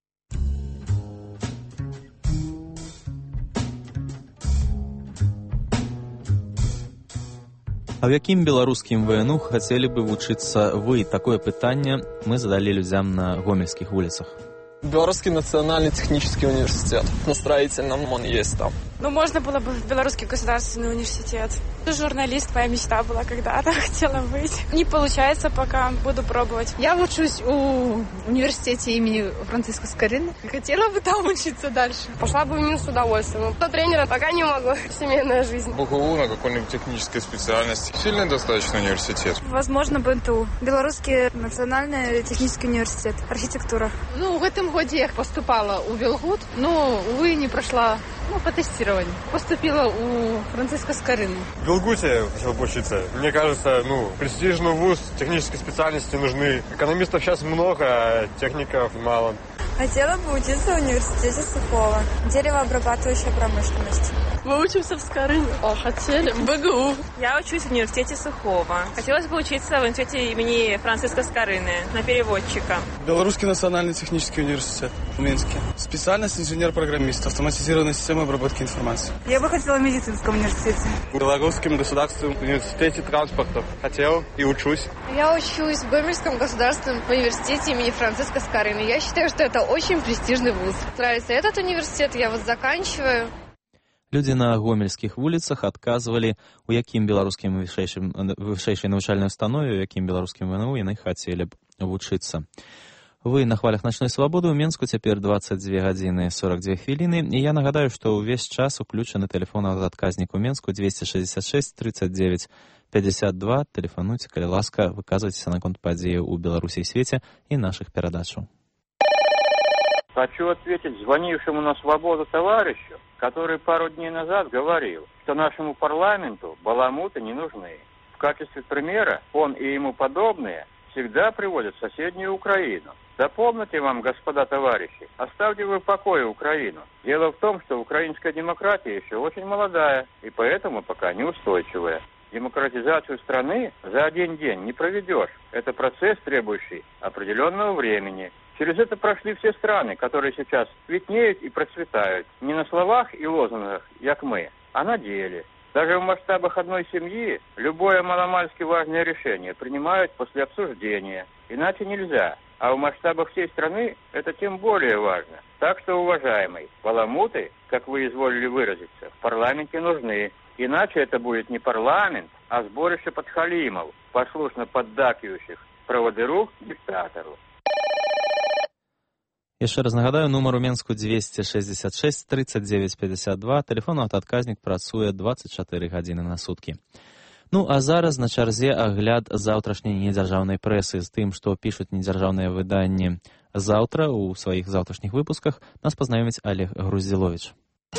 А в якім беларускім ВНУ хацелі бы вучыцца вы? Такое пытанне мы задалі людзям на гомельскіх вуліцах. Белорусский национальный технический университет. На строительном он есть там. Ну, можно было бы в Белорусский государственный университет. Журналист, моя мечта была когда-то, хотела быть. Не получается пока, буду пробовать. Я учусь у университете имени Франциска Скорины. Хотела бы там учиться дальше. Пошла бы в МИН с удовольствием. Но тренера пока не могу. Семейная жизнь. БГУ на какой-нибудь технической специальности. Сильный достаточно университет. Возможно, БНТУ. Белорусский национальный технический университет. Архитектура. Ну, в этом году я поступала у Вилгуд, но, увы, не прошла по тестированию. Поступила у Франциска Скорины. В Вилгуте я хотел бы учиться. Мне кажется, престижный вуз, технические специальности нужны. Экономистов сейчас много, а техников мало. Хотела бы учиться в университете Сухого. Деревообрабатывающая промышленность. Мы учимся в Скорыне. Хотели. В БГУ. Я учусь в университете Сухого. Хотелось бы учиться в университете имени Франциска Скорыны на переводчика. Белорусский национальный технический университет в Минске. Специальность инженер-программист. Автоматизированная система обработки информации. Я бы хотела в медицинском университете. В Белорусском государственном университете транспорта. Хотел и учусь. Я учусь в Гомельском государственном университете имени Франциска Скорыны. Я считаю, что это очень престижный вуз. Нравится этот университет, я заканчиваю. Людзі на гомельскіх вуліцах адказвалі, у якім беларускім вышэйшай навучальнай установе, у якім беларускім ВНУ яны хацелі б вучыцца. Вы на хвалях начной свабоды. У Менску цяпер 22 гадзіны 42 хвіліны. І я нагадаю, што ўвесь час уключаны тэлефон ад адказніку Менску 266 39 52. Тэлефануйце, калі ласка, выказвайцеся наконт падзеяў у Беларусі і свеце і нашых перадачаў. Хочу ответить звонившему на свободу товарищу, который пару дней назад говорил, что нашему парламенту баламуты не нужны. В качестве примера он и ему подобные всегда приводят соседнюю Украину. Запомните вам, господа товарищи, оставьте вы в покое Украину. Дело в том, что украинская демократия еще очень молодая и поэтому пока неустойчивая. Демократизацию страны за один день не проведешь. Это процесс, требующий определенного времени. Через это прошли все страны, которые сейчас цветнеют и процветают. Не на словах и лозунгах, как мы, а на деле. Даже в масштабах одной семьи любое маломальски важное решение принимают после обсуждения. Иначе нельзя. А в масштабах всей страны это тем более важно. Так что, уважаемый, баламуты, как вы изволили выразиться, в парламенте нужны. Иначе это будет не парламент, а сборище подхалимов, послушно поддакивающих праводыру диктатору. Яшчэ раз нагадаю, нумар у Менску 266 39 52. Тэлефон аўтаадказнік працуе 24 гадзіны на суткі. Ну, а зараз на чарзе агляд заўтрашняй недзяржаўнай прэсы. З тым, што пішуць недзяржаўныя выданні заўтра ў сваіх заўтрашніх выпусках, нас пазнаёміць Олег Груздзіловіч.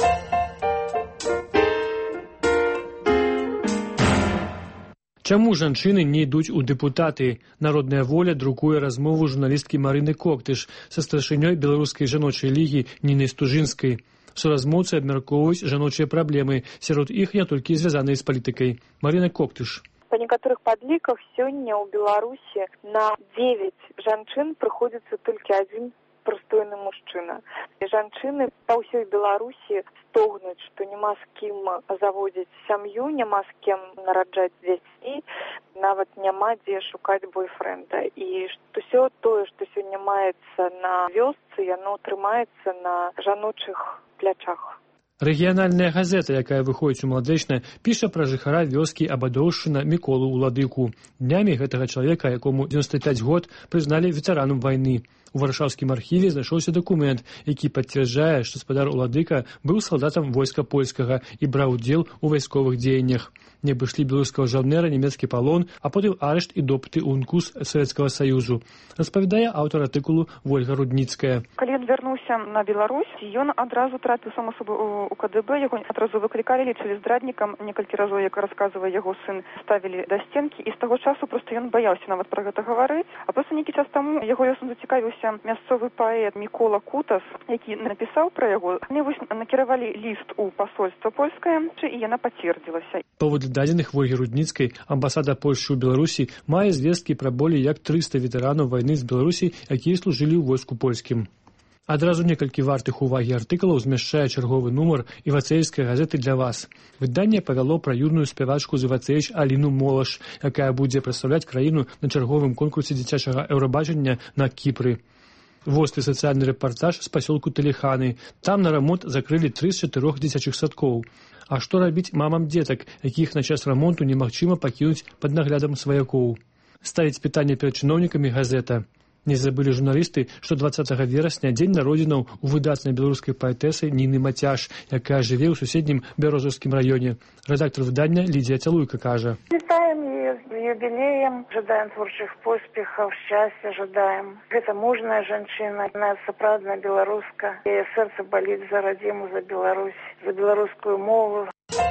Чаму жанчыны не ідуць у дэпутаты? Народная воля друкуе размову журналісткі Марыны Коктыш са старшынёй беларускай жаночай лігі Нінай Стужынскай. Суразмоўцы абмяркоўваюць жаночыя праблемы, сярод іх не толькі звязаныя з палітыкай. Марына Коктыш. Па некаторых падліках сёння ў Беларусі на 9 жанчын прыходзіцца толькі адзін прыстойны мужчына. І жанчыны па ўсёй Беларусі стогнуць, што няма з кім заводзіць сям'ю, няма з кім нараджаць дзяцей, нават няма дзе шукаць бойфрэнда. І ўсё тое, што сёння маецца на вёсцы, яно трымаецца на жаночых плячах. Рэгіянальная газета, якая выходзіць у Младэчна, піша пра жыхара вёскі Абадоўшчына Міколу Уладыку. Днямі гэтага чалавека, якому 95 год, прызналі ветэранам вайны. У варшаўскім архіве знайшоўся дакумент, які пацвярджае, што спадар Уладыка быў салдатам войска польскага і браў удзел у вайсковых дзеяннях. Не абышлі беларускага жаўнера нямецкі палон, а потым арышт і допыты ў УНКУС Савецкага Саюзу, распавядае аўтар артыкулу Вольга Рудніцкая. Калі ён вярнуўся на Беларусь, ён адразу трапіў сам асобу у КДБ, яго адразу выклікалі, лічылі здраднікам, некалькі разоў, як расказвае яго сын, ставілі да сценкі, і з таго часу проста ён баяўся нават пра гэта гаварыць, а проста нейкі час таму яго лёсам зацікавіўся мясцовы паэт Мікола Кутас, які напісаў пра яго. Мне вось накіравалі ліст у пасольства польскае, і яна пацвердзілася. Паводле дадзеных Вольгі Рудніцкай, амбасада Польшчы ў Беларусі мае звесткі пра болей як 300 ветэранаў вайны з Беларусі, якія служылі ў войску польскім. Адразу некалькі вартых увагі артыкулаў змяшчае чарговы нумар івацэйскай газеты для вас. Выданне павяло пра юную спявачку з Івацэйч Аліну Молаш, якая будзе прадстаўляць краіну на чарговым конкурсе дзіцячага Еўрабачання на Кіпры. Востры сацыяльны рэпартаж з пасёлку Таліханы. Там на рамонт закрылі 3 з 4 дзіцячых садкоў. А што рабіць мамам дзетак, якіх на час рамонту немагчыма пакінуць пад наглядам сваякоў? Ставіць пытанне перад чыноўнікамі газета. Не забылі журналісты, што 20 верасня дзень народзінаў у выдатнай беларускай паэтэсы Ніны Мацяш, якая жыве ў суседнім Бярозаўскім раёне. Рэдактор выдання Лідзія Цялуйка кажа. Вітаем яе з юбілеем, жадаем творчых поспехаў, шчасця жадаем. Гэта мужная жанчына, яна сапраўдная беларуска. Яе сэрца баліць за радзіму, за Беларусь, за беларускую мову.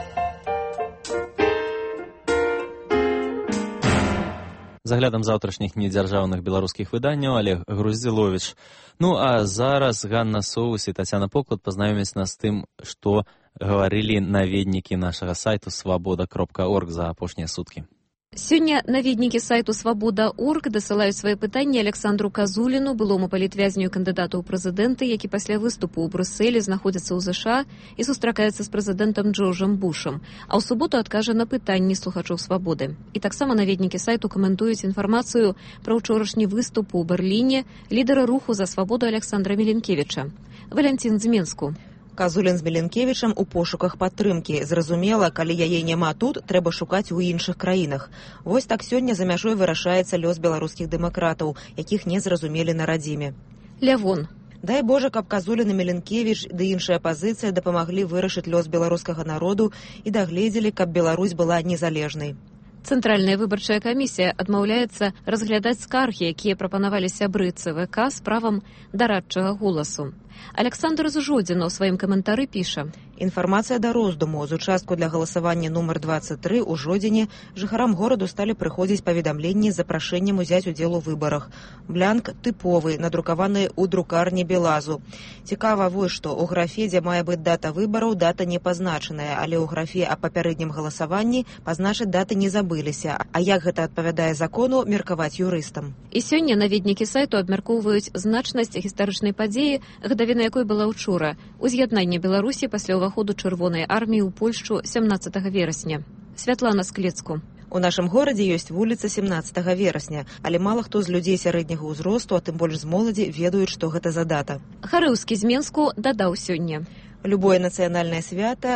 З аглядам заўтрашніх недзяржаўных беларускіх выданняў Олег Груздзіловіч. Ну а зараз Ганна Соус і Тацяна Поклад пазнаёмяць нас з тым, што гаварылі наведнікі нашага сайту свабода.орг за апошнія суткі. Сёння наведнікі сайту «Свабода.орг» дасылаюць свае пытанні Александру Казуліну, былому палітвязню і кандыдату ў прэзідэнты, які пасля выступу ў Брюсселі знаходзіцца ў ЗША і сустракаецца з прэзідэнтам Джорджам Бушам, а ў суботу адкажа на пытанні слухачоў «Свабоды». І таксама наведнікі сайту каментуюць інфармацыю пра ўчорашні выступ у Берліне лідара руху за свабоду Александра Міленкевіча. Валянцін з Менску. Казулін з Міленкевічам у пошуках падтрымкі. Зразумела, калі яе няма тут, трэба шукаць у іншых краінах. Вось так сёння за мяжой вырашаецца лёс беларускіх дэмакратаў, якіх не зразумелі на радзіме. Лявон. Дай Божа, каб Казулін і Міленкевіч ды іншая пазіцыя дапамаглі вырашыць лёс беларускага народу і дагледзелі, каб Беларусь была незалежнай. Цэнтральная выбарчая камісія адмаўляецца разглядаць скаргі, якія прапанавалі сябры ЦВК з правам дарадчага голасу. Александр Зжодзіна ў сваім каментары піша. Інфармацыя да роздуму. З участку для галасавання нумар 23 у Жодзіне жыхарам гораду сталі прыходзіць паведамленні з запрашэннем узяць удзел у выбарах. Блянк тыповы, надрукаваны ў друкарні Белазу. Цікава вось што, у графе, дзе мае быць дата выбараў, дата не пазначаная, але ў графе аб папярэднім галасаванні пазначыць даты не забыліся. А як гэта адпавядае закону, меркаваць юрыстам. І сёння наведнікі сайту абмяркоўваюць значнасць гістарычнай падзеі, гадавіна якой была ўчора, уз'яднанне Беларусі пасля ўваходу Чырвонай арміі ў Польшчу 17 верасня. Святлана Склецку. У нашым горадзе ёсць вуліца 17 верасня, але мала хто з людзей сярэдняга ўзросту, а тым больш з моладзі, ведаюць, што гэта за дата. Харыўскі з Менску дадаў сёння. Любое нацыянальнае свята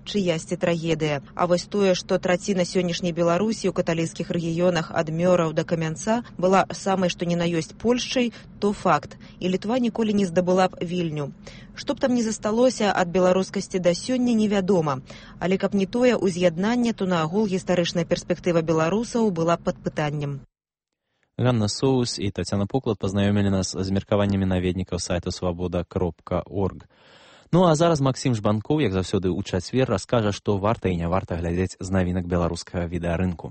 чыясьці трагедыя. А вось тое, што траціна сённяшняй Беларусі ў каталіцкіх рэгіёнах ад Мёраў да Камянца была самай што ні на ёсць Польшчай, то факт. І Літва ніколі не здабыла б Вільню. Што б там не засталося ад беларускасці да сёння, невядома. Але каб не тое ўз'яднанне, то наогул гістарычная перспектыва беларусаў была пад пытаннем. Ганна Соус і Тацяна Поклад пазнаёмілі нас з меркаваннямі наведнікаў сайту свабода.орг. Ну а зараз Максім Жбанкоў, як заўсёды ў чацвер, раскажа, што варта і не варта глядзець з навінак беларускага відэарынку.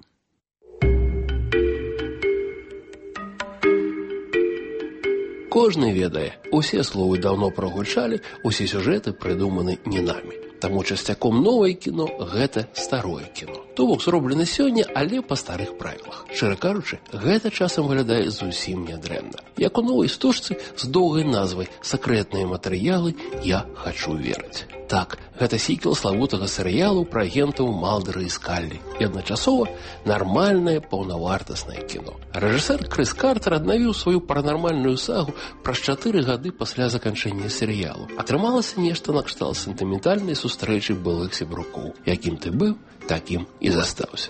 Кожны ведае, усе словы даўно прагучалі, усе сюжэты прыдуманы не намі. Таму часцяком новае кіно – гэта старое кіно. То бок зроблена сёння, але па старых правілах. Шчыра кажучы, гэта часам выглядае зусім нядрэнна. Як у новай стужцы з доўгай назвай «Сакрэтныя матэрыялы. Я хачу верыць». Так, гэта сіквел славутага серыялу пра агентаў Малдера і Скаллі. І адначасова нармальнае, паўнавартаснае кіно. Рэжысэр Крыс Картер аднавіў сваю паранармальную сагу праз 4 гады пасля заканчэння серыялу. Атрымалася нешта накшталт сентыментальнай сустрэчы былых сябрукоў. Якім ты быў, такім і застаўся.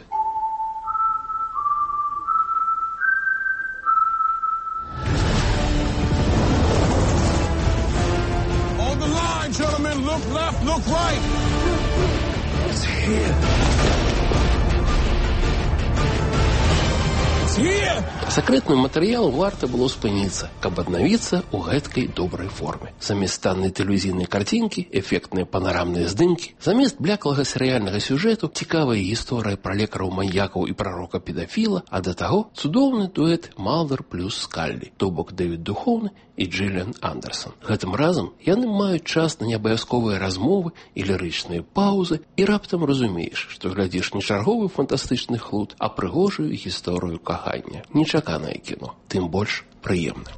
Gentlemen, look left, look right. It's here. It's here. Сакрэтным матэрыялам варта было спыніцца, каб аднавіцца ў гэткай добрай форме. Замест таннай тэлевізійнай карцінкі, эфектныя панарамныя здымкі, замест бляклага серыяльнага сюжэту, цікавая гісторыя пра лекараў-маньякаў і прарока-педафіла, а да таго цудоўны дуэт Малдер плюс Скаллі, то бок Дэвід Духоўны і Джиллиан Андерсон. Гэтым разам яны маюць час на неабавязковыя размовы і лірычныя паўзы, і раптам разумееш, што глядзіш не чарговы фантастычны хлуд, а прыгожую гісторыю кахання. Нечаканае кіно, тым больш прыемна.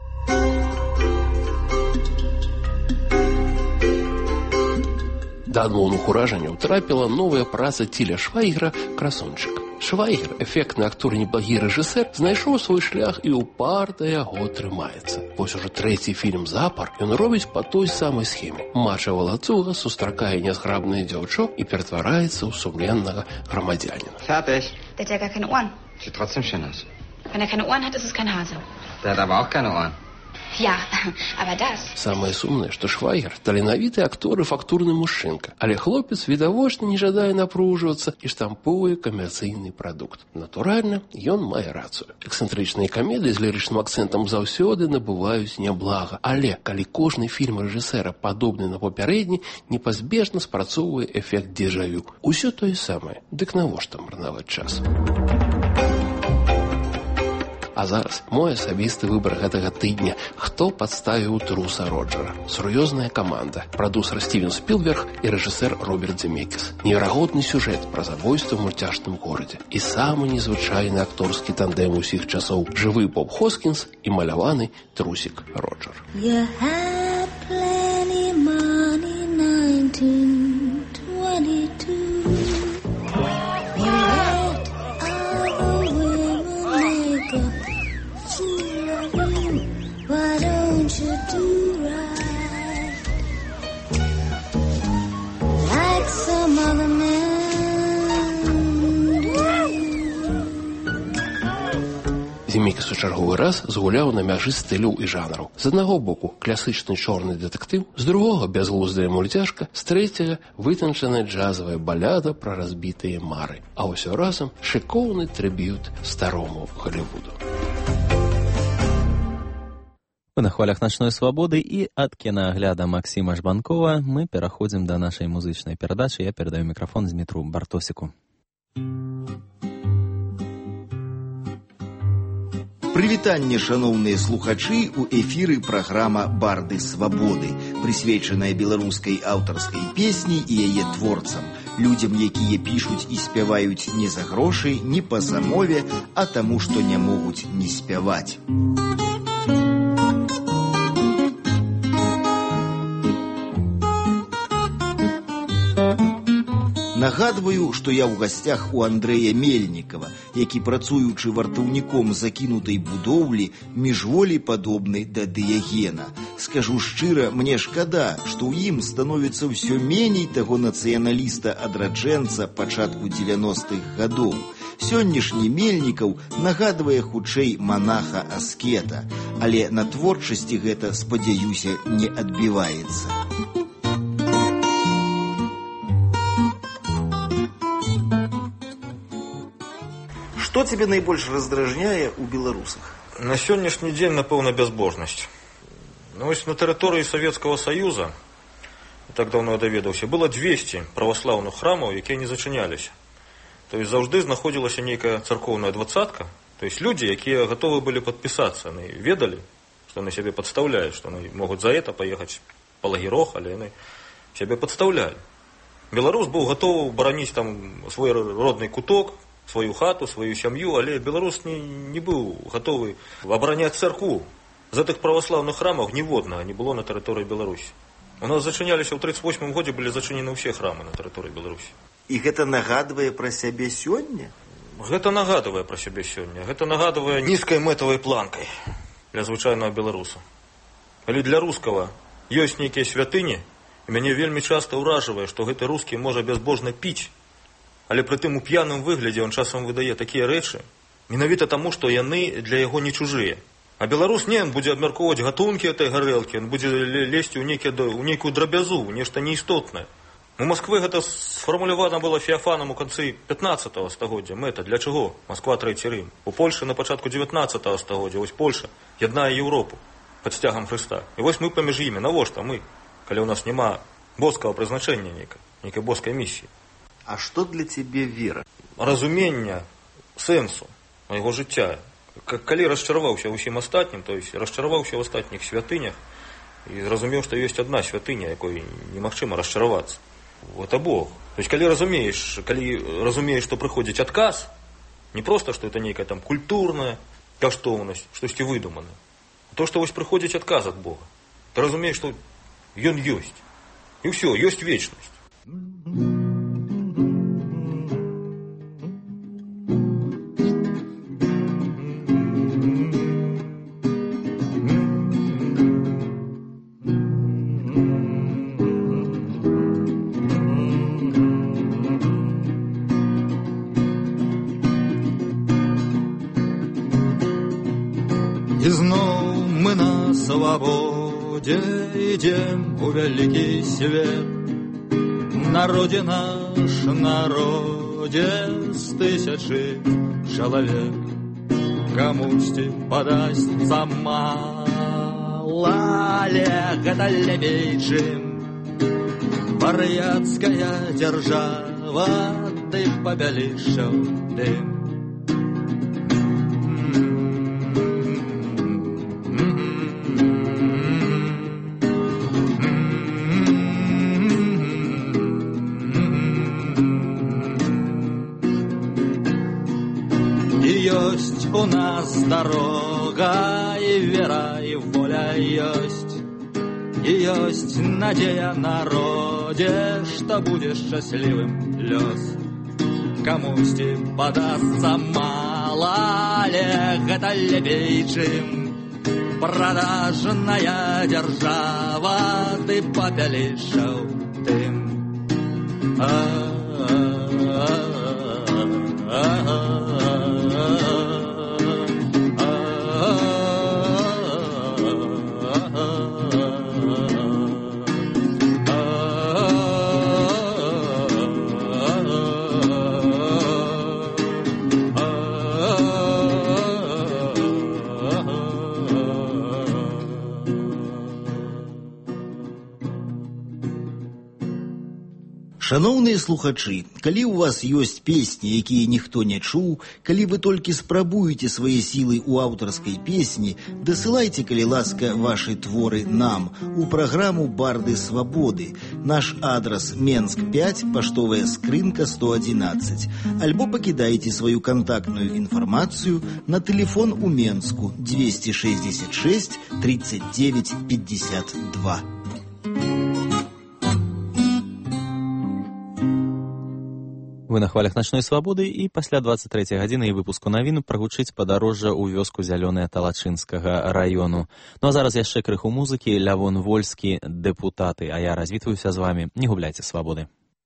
Да адмоўных уражанняў трапіла новая праца Тіля Швайгера «Красунчык». Швайгер, эфектны актор і неблагі рэжысэр, знайшоў свой шлях і ўпарта яго трымаецца. Вось ужо 3-й фільм запар ён робіць па той самай схеме. Мача Валацуга сустракае нязграбнае дзяўчо і ператвараецца ў сумленнага грамадзяніна. Fertig. Der hat ja gar keine Ohren. Sieht trotzdem schön aus. Wenn er keine Ohren hat, ist es kein Hase. Der hat aber auch keine Ohren. Ja, aber das... Самае сумнае, што Швайгер таленавіты актор і фактурны мужчынка, але хлопец відавочна не жадае напружвацца і штампуе камерцыйны прадукт. Натуральна, ён мае рацыю. Эксцэнтрычныя камедыі з лірычным акцэнтам заўсёды набываюць няблага, але калі кожны фільм рэжысэра падобны на папярэдні, непазбежна спрацоўвае эфект дзежавю. Усё тое самае, дык навошта марнаваць час? А зараз мой асабісты выбар гэтага тыдня. Хто падставіў труса Роджера? Сур'ёзная каманда. Прадусер Стівен Спілберг і рэжысэр Роберт Земекіс. Неверагодны сюжэт пра забойства ў мульцяшным горадзе. І самы незвычайны акторскі тандэм усіх часоў. Жывы Боб Хоскінс і маляваны трусік Роджер. You had plenty money 1922. Why don't you do right like some other men do? Земекіс у чарговы раз згуляў на мяжы стыляў і жанраў. З аднаго боку класычны чорны дэтэктыў, з другога бязглуздая мульцяшка, з трэцяга вытанчаная джазавая баляда пра разбітыя мары. А ўсё разам шыкоўны трыб'ют старому Голлівуду. На хвалях начной свабоды і ад кінаагляда Максіма Жбанкова мы пераходзім да нашай музычнай перадачы. Я перадаю мікрафон Змітру Бартосіку. Прывітанне, шаноўныя слухачы, у эфіры праграма «Барды свабоды», прысвечаная беларускай аўтарскай песні і яе творцам, людзям, якія пішуць і спяваюць не за грошы, не па замове, а таму, што не могуць не спяваць. Нагадваю, што я ў гасцях у Андрэя Мельнікава, які, працуючы вартаўніком закінутай будоўлі, міжволі падобны да Дыягена. Скажу шчыра, мне шкада, што ў ім становіцца ўсё меней таго нацыяналіста-адраджэнца пачатку 90-х гадоў. Сённяшні Мельнікаў нагадвае хутчэй манаха-аскета, але на творчасці гэта, спадзяюся, не адбіваецца. Што цябе найбольш раздражняе ў беларусах? На сённяшні дзень, напэўна, бязбожнасць. Вось на тэрыторыі Савецкага Саюза, так даўно я даведаўся, было 200 праваслаўных храмаў, якія не зачыняліся. То есть заўжды знаходзілася нейкая царкоўная двадцатка, то есть людзі, якія гатовы былі падпісацца, яны ведалі, што яны сябе падстаўляюць, што яны могуць за это паехаць па лагерох, але яны сябе падстаўлялі. Беларус быў гатовы бараніць там свой родны куток, сваю хату, сваю сям'ю, але беларус не быў гатовы абараняць царкву. За тых праваслаўных храмаў ніводнага не было на тэрыторыі Беларусі. У нас зачыняліся ў 1938 годзе, былі зачынены ўсе храмы на тэрыторыі Беларусі. І гэта нагадвае пра сябе сёння? Гэта нагадвае пра сябе сёння. Гэта нагадвае нізкай мэтавай планкай для звычайнага беларуса. Калі для рускага ёсць нейкія святыні, і мяне вельмі часта ўражвае, што гэты рускі можа бязбожна піць, але прытым у п'яным выглядзе ён часам выдае такія рэчы, менавіта таму, што яны для яго не чужыя. А беларус не, ён будзе абмяркоўваць гатункі этой гарэлкі, ён будзе лезці ў нейкую драбязу, нешта неістотнае. У Москвы гэта сфармулявана было Феафанам у канцы 15-го стагоддзя. Мэта для чаго? Москва, Трэці Рым. У Польшы на пачатку 19-го стагоддзя. Вось Польша яднае Еўропу пад сцягам Хрыста. І вось мы паміж імі. Навошта мы, калі ў нас няма боскага прызначэння нейкай боскай місіі? А што для цябе вера? Разумення сэнсу майго жыцця. Калі расчараваўся ўсім астатнім, то есть расчараваўся ў астатніх святынях і зразумеў, што ёсць адна святыня, якой немагчыма расчаравацца. Это Бог. То есть калі разумееш, што прыходзіць адказ, не проста, што это нейкая там культурная каштоўнасць, штосьці выдуманае. То, што вось прыходзіць адказ ад Бога. Ты разумееш, што ён ёсць. І ўсё, ёсць вечнасць. Идем у великий свет, народе наш, народе с тысячи человек. Комусь подастся мало, это лебейджим, варяцкая держава, ты побелишь дым. У нас дорога и вера, и воля есть, и есть надея народе, что будешь счастливым лёс. Комусь подастся мало, это лебейджим, продажная держава, ты попелишь дым. Шановныя слухачы, калі ў вас ёсць песні, якія ніхто не чуў, калі вы толькі спрабуеце свае сілы ў аўтарскай песні, дасылайце, калі ласка, вашы творы нам у праграму «Барды свабоды». Наш адрас Менск 5, паштовая скрынка 111. Альбо пакідайце сваю кантактную інфармацыю на тэлефон у Менску 266 39 52. Вы на хвалях начной свабоды і пасля 23 гадзіны і выпуску навін прагучыць падарожжа ў вёску Зялёная Талачынскага раёну. Ну а зараз яшчэ крыху музыкі. Лявон Вольскі, дэпутаты. А я развітваюся з вамі. Не губляйце свабоды.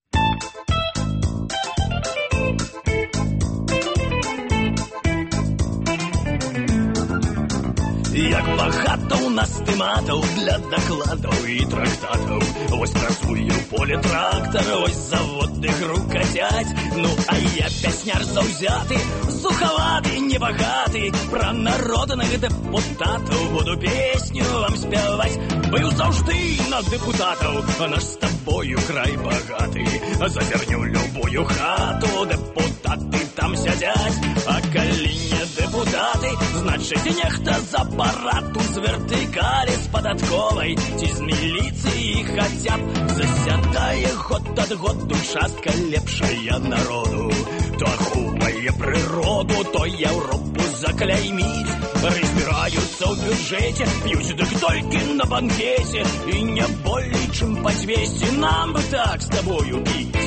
Як багата ў нас тэматаў для дакладаў і трактатаў. Вось працую поле трактара, вось заводы грукацяць. Ну а я пясняр заўзяты, сухаваты, небагаты. Пра народных дэпутатаў буду песню вам спяваць. Быў заўжды на дэпутатаў, а наш з табою край багаты. Зазірню любую хату, дэпутаты там сядзяць. А калі не дэпутаты, значыць нехта з апарату, з вертыкалі, з падатковай ці з міліцыі хаця б засядае год ад году частка лепшая народу. То ахоўвае прыроду, то Еўропу закляйміць. Разбіраюцца ў бюджэце, п'юць дык толькі на банкеце. І не болей, чым па 200 нам бы так з табою піць.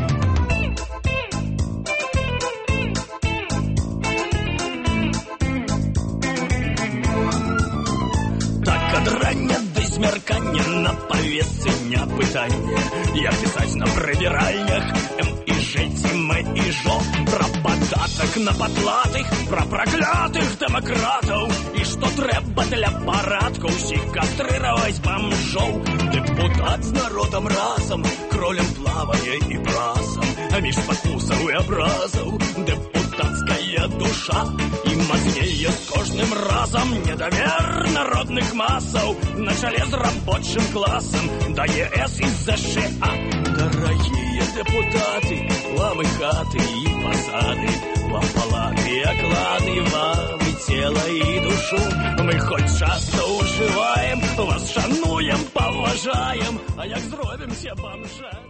Ад рання да змяркання на павесцы не пытанне. Як пісаць на прыбіральнях і жыць і жо. Пра падатак на патлатых, пра праклятых дэмакратаў. І што трэба для парадку ўсіх кастрыраваць бамжоў. Дэпутат з народам разам, кролем плавае і прасам. А між пакусаў і абразаў дэпутацкая душа. І мацнее з кожным разам недавер народных масаў. На чале з рабочым класам да ЕС і ЗША. Дарагія дэпутаты, вам і хаты і пасады, вам палаты і аклады, вам і цела і душу. Мы хоць часта ўжываем, вас шануем, паважаем, а як зробімся бомжамі.